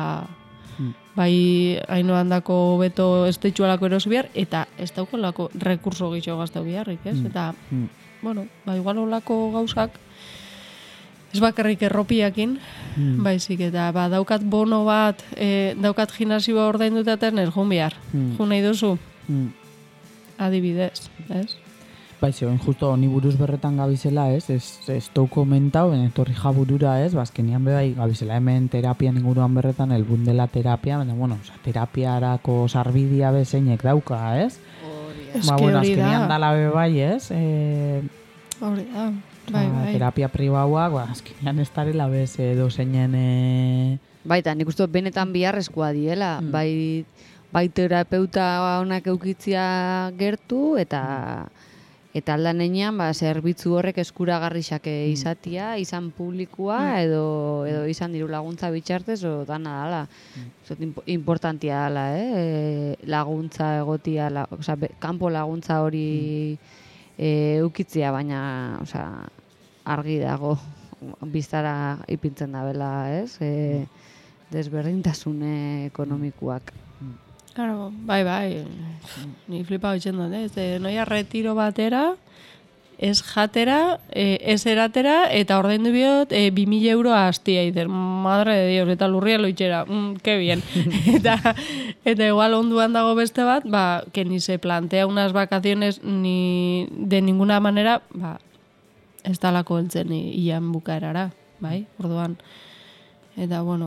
bai haino handako beto estetxualako erosi behar, eta ez daukolako rekurso gitxo gaztau biharrik, ez? Eta, Mm. bueno, ba, igual olako gauzak, ez bakarrik erropiakin, Mm. baizik, eta ba, daukat bono bat, e, daukat gimnasioa ordain dutaten, ez jun bihar. Mm. Jun nahi duzu, Mm. adibidez, ez? Bai, zegoen, justo ni buruz berretan gabizela, ez? Ez, ez dou komentau, ben etorri jaburura, ez? Bazkenian bebai gabizela hemen terapian inguruan berretan, elbun dela terapia, baina, bueno, oza, terapiarako sarbidia bezeinek dauka, ez? Hori Ez Ba, que bueno, hori azkenian da. dala bebai, ez? E, Hori da, bai, ba, bai. terapia pribauak, ba, azkenian ez darela bez, edo zeinen... E... Baita, nik uste dut benetan biharrezkoa diela. Bai, bai terapeuta onak eukitzia gertu, eta... Eta aldan enean, ba, zerbitzu horrek eskuragarrixak izatia, izan publikoa, edo, edo izan diru laguntza bitxartez, o dana dala. Zot, impo- importantia dala, eh? Laguntza egotia, la, oza, be, kanpo laguntza hori e, eukitzia, baina, oza, argi dago, biztara ipintzen da bela, ez? E, desberdintasune ekonomikoak. Claro, bai, bai, ni flipa bitxen dut, ez? Eh? Noia retiro batera, ez jatera, eh, ez eratera, eta ordaindu biot, eh, bi mila euro astia, izer, madre de Dios, eta lurria loitxera, mm, que bien. eta, eta igual onduan dago beste bat, ba, que ni se plantea unas vacaciones ni de ninguna manera, ba, ez talako heltzen ian bukaerara, bai, orduan. Eta, bueno,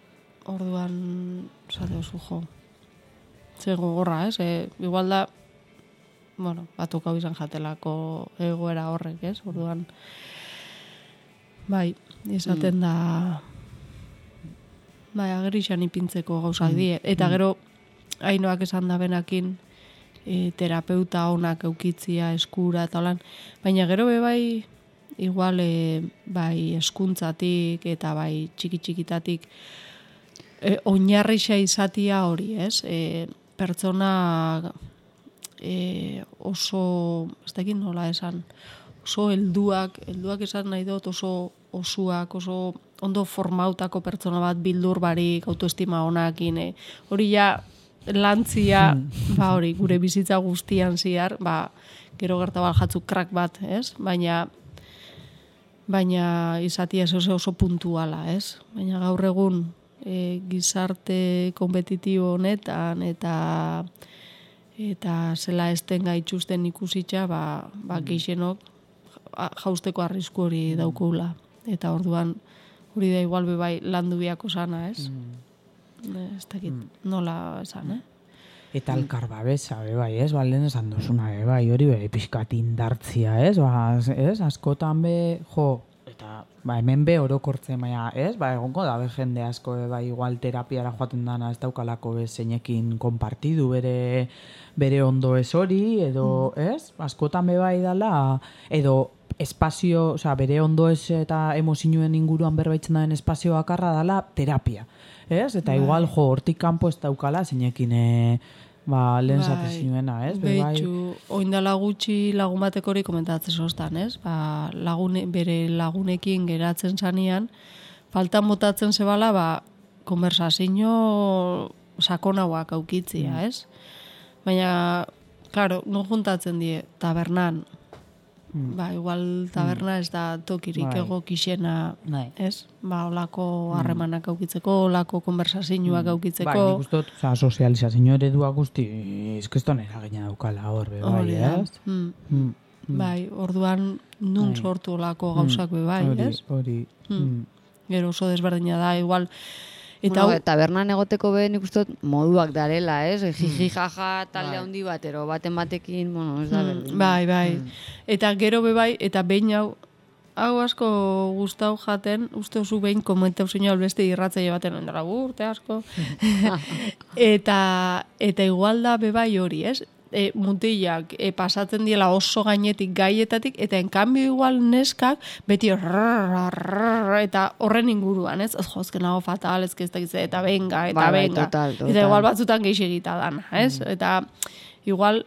orduan, zate oso jo. Ze gogorra, ez? E, igual da, bueno, batukau izan jatelako egoera horrek, ez? Orduan, bai, izaten da, bai, agerixan ipintzeko gauzak die. Eta gero, hainoak esan da benakin, e, terapeuta onak eukitzia, eskura, eta holan. Baina gero be bai, igual, e, bai, eskuntzatik, eta bai, txiki-txikitatik, e, oinarrixa izatia hori, ez? E, pertsona e, oso, ez dakit nola esan, oso helduak, helduak esan nahi dut, oso osuak, oso ondo formautako pertsona bat, bildur barik, autoestima honakin, e, hori ja lantzia, ba hori, gure bizitza guztian ziar, ba, gero gerta baljatzu krak bat, ez? Baina, baina izatia oso oso puntuala, ez? Baina gaur egun e, gizarte kompetitibo honetan eta eta zela esten gaitxusten ikusitza, ba, ba geixenok jausteko arrisku hori daukula. Eta orduan hori da igual bebai landu biako sana, ez? Mm. Ez dakit nola esan, eh? Eta elkar babesa, bai, ez? Ba, lehen esan duzuna, bai, hori bai, pixkat indartzia, ez? Ba, ez? Askotan be, jo, eta ba, hemen be orokortzen, baina, ez? Ba, egongo da, be, jende asko, ba, igual terapiara joaten dana ez daukalako be, zeinekin konpartidu bere, bere ondo ez hori, edo, mm. ez? Askotan be bai dala, edo espazio, oza, bere ondo ez eta emozioen inguruan berbaitzen daren espazio bakarra dala terapia, ez? Eta bai. Igual, jo, hortik kanpo ez daukala zeinekin, e, ba, lehen bai. Zate zinuena, ez? Beitxu, oindala gutxi lagun batek hori komentatzen zoztan, ez? Ba, lagune, bere lagunekin geratzen zanean, faltan botatzen zebala, ba, konversazio sakonauak aukitzia, mm. ez? Baina, claro, non juntatzen die, tabernan, mm. ba, igual taberna ez da tokirik bai. Egokixena, bai. Ez? Ba, olako harremanak aukitzeko, olako konversazioak aukitzeko. Bai, nik ustot, oza, sozializazio eredua guzti, izkeston eragina daukala hor, be, bai, ez? Mm. Mm. Bai, orduan nun bai. Sortu olako gauzak be, bai, hori, ez? Hori, hori. Mm. Gero oso desberdina da, igual. Eta bueno, tabernan egoteko be nik ustot moduak darela, ez? Jiji jaja talde handi bat, ero baten batekin, bueno, ez da berdin. Bai, bai. Mm. Eta gero be bai, eta behin hau, hau asko gustau jaten, uste oso behin komentau zein albeste irratzaile baten ondara urte asko. eta, eta igual da be bai hori, ez? E, mutilak e, pasatzen diela oso gainetik gaietatik, eta enkanbio igual neskak beti rrr, rrr, eta horren inguruan, ez? Jozken nago fatal, ez ez eta benga, eta ba, benga. Total, total. Eta igual batzutan geixegita dana, ez? Mm. Eta igual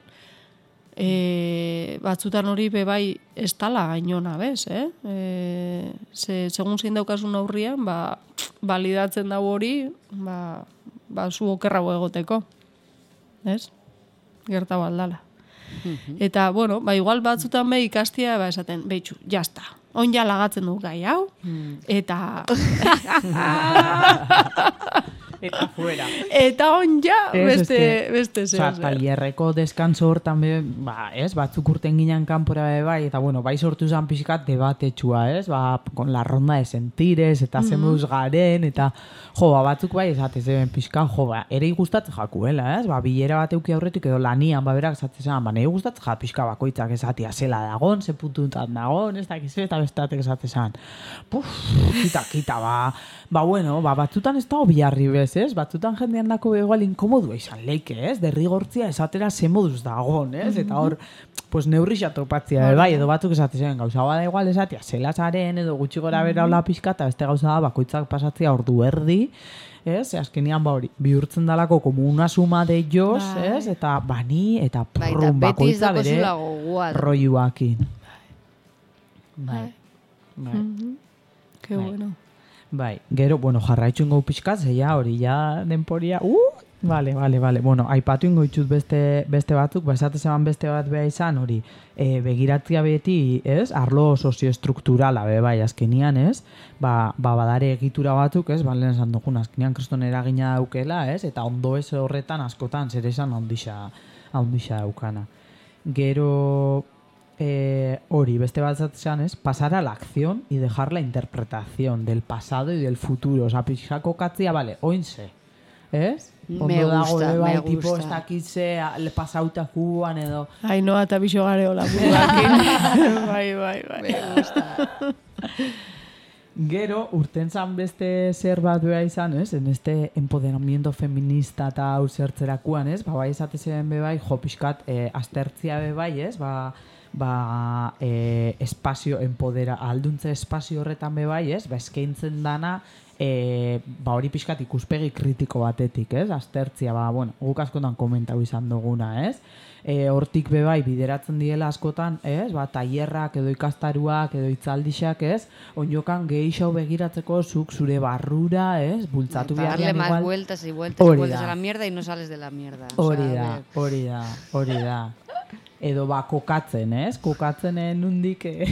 e, batzutan hori bebai ez tala gainona, bez, eh? E, ze, segun zein daukasun aurrian, ba, validatzen dago hori, ba, ba zu okerrago egoteko, ez? Gertau aldala. Mm-hmm. Eta, bueno, ba, igual batzutan be ikastia, ba, esaten, behitxu, jazta. On ja lagatzen du gai hau, mm. eta... eta fuera. Eta on ja, beste, es, beste zer. Osa, talierreko deskanso hortan be, ba, ez, batzuk urten ginen kanpora be bai, eta, bueno, bai sortu zan pixkat debatetxua, ez, ba, con la ronda de sentires, eta mm-hmm. zemuz garen, eta, jo, ba, batzuk bai, esatez, eben pixka, jo, ba, ere gustatzen jakuela, ez, ba, bilera bat euki aurretik edo lanian, ba, berak esatzen zan, ba, nahi gustatzen ja pixka bakoitzak esatia zela dagon, ze puntuntan dagon, ez dakiz, eta bestatek esatzen zan, puf, kita, kita, ba, ba, bueno, ba, batzutan ez da obiarri bez, ez, batzutan jendean dako begoal inkomodua izan leike, ez, derrigortzia esatera ze moduz dagon, ez, eta hor, pues neurrixa topatzia, bai, edo batzuk esatzen zen, gauza bada igual esatia, zela zaren, edo gutxi gora bera hola pixka, eta beste gauza da, bakoitzak pasatzia ordu erdi, ez, azkenian ba hori, bihurtzen dalako como una suma de ellos, ez, eta bani, eta prrun, bakoitza bere roiuakin. Bai, bai. Que bueno. Bai, gero, bueno, jarraitxu ingo pixkat, zeia hori ja denporia, uh, vale, vale, vale, bueno, aipatu ingo itxut beste, beste batzuk, ba, esate zeban beste bat beha izan, hori, e, begiratzia beti, ez, arlo sozioestrukturala, be, bai, azkenian, ez, ba, ba, badare egitura batzuk, ez, ba, lehen esan dugun, azkenian kriston eragina daukela, ez, eta ondo ez horretan askotan, zer esan ondixa, ondixa daukana. Gero... Eh, hori, beste bat zatzen, es pasar a la acción y dejar la interpretación del pasado y del futuro. O sea, pixako katzia, vale, oinze. ¿Es? Me Ondo gusta, dago, bai, me tipo, gusta. Ez dakitze, le pasauta juan edo... Ai, no, eta bixo gare hola bugakin. bai, bai, bai. Me gusta. Gero, urten zan beste zer bat beha izan, ez? En este empoderamiento feminista eta usertzerakuan, ez? Ba, bai esate zen bebai, jo, pixkat, eh, astertzia bebai, ez? Ba... ba, e, espazio, empodera, alduntze espazio horretan bebai, ez? Ba, eskaintzen dana E, ba hori pixkat ikuspegi kritiko batetik, ez? Aztertzia, ba, bueno, guk askotan komentau izan duguna, ez? E, hortik bebai bideratzen diela askotan, ez? Ba, tailerrak edo ikastaruak edo itzaldixak, ez? Onjokan gehiago begiratzeko zuk zure barrura, ez? Bultzatu Darle beharrean más igual. vueltas y vueltas y vueltas a la mierda y no sales de la mierda. Hori O sea, da, a ver. hori da, hori da. Edo ba, kokatzen, ez? Kokatzenen nundik... Eh?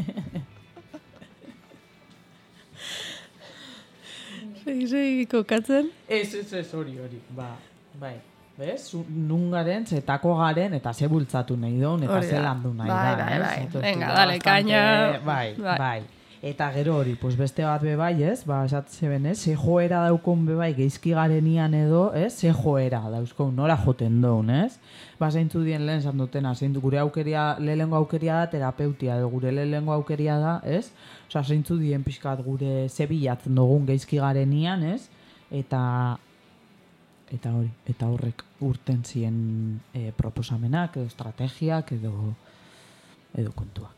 Segi, segi, kokatzen. Ez, ez, ez, hori, hori, ba, bai. Bez? Nun garen, zetako garen, eta ze bultzatu nahi duen, eta Hori ze da. landu nahi Bai, da. bai, ez? bai. Etortu Venga, da dale, bastante, caña. Bai, Bai. bai. Eta gero hori, pues beste bat bebai, ez? Ba, esatze ben, ez? Ze joera daukon bebai, geizki garenian edo, ez? Ze joera dauzkon, nola joten duen, ez? Ba, zeintzu dien lehen esan dutena, zeintzu gure aukeria, lehengo aukeria da terapeutia, edo gure lehengo aukeria da, ez? Osa, zeintzu dien pixkat gure ze bilatzen dugun geizki garenian, ez? Eta eta hori, eta horrek urten zien e, proposamenak, edo estrategiak, edo edo kontuak.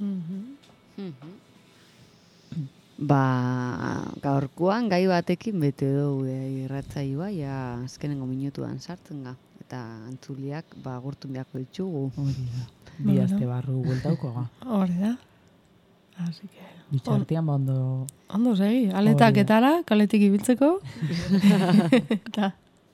Ba, gaurkoan gai batekin bete dugu irratzaioa, ja azkenengo minutuan sartzen ga. Eta antzuliak, ba, gurtu beharko ditugu. Hori da. Bi aste barru bueltauko ga. Hori da. Así que... Bitxartian ba ondo... Ondo segi, aletaketara, kaletik ibiltzeko. Eta...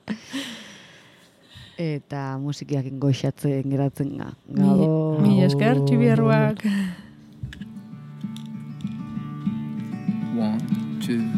Eta musikiakin goxatzen geratzen ga. Gabo. Mi esker, txibierruak. One, two,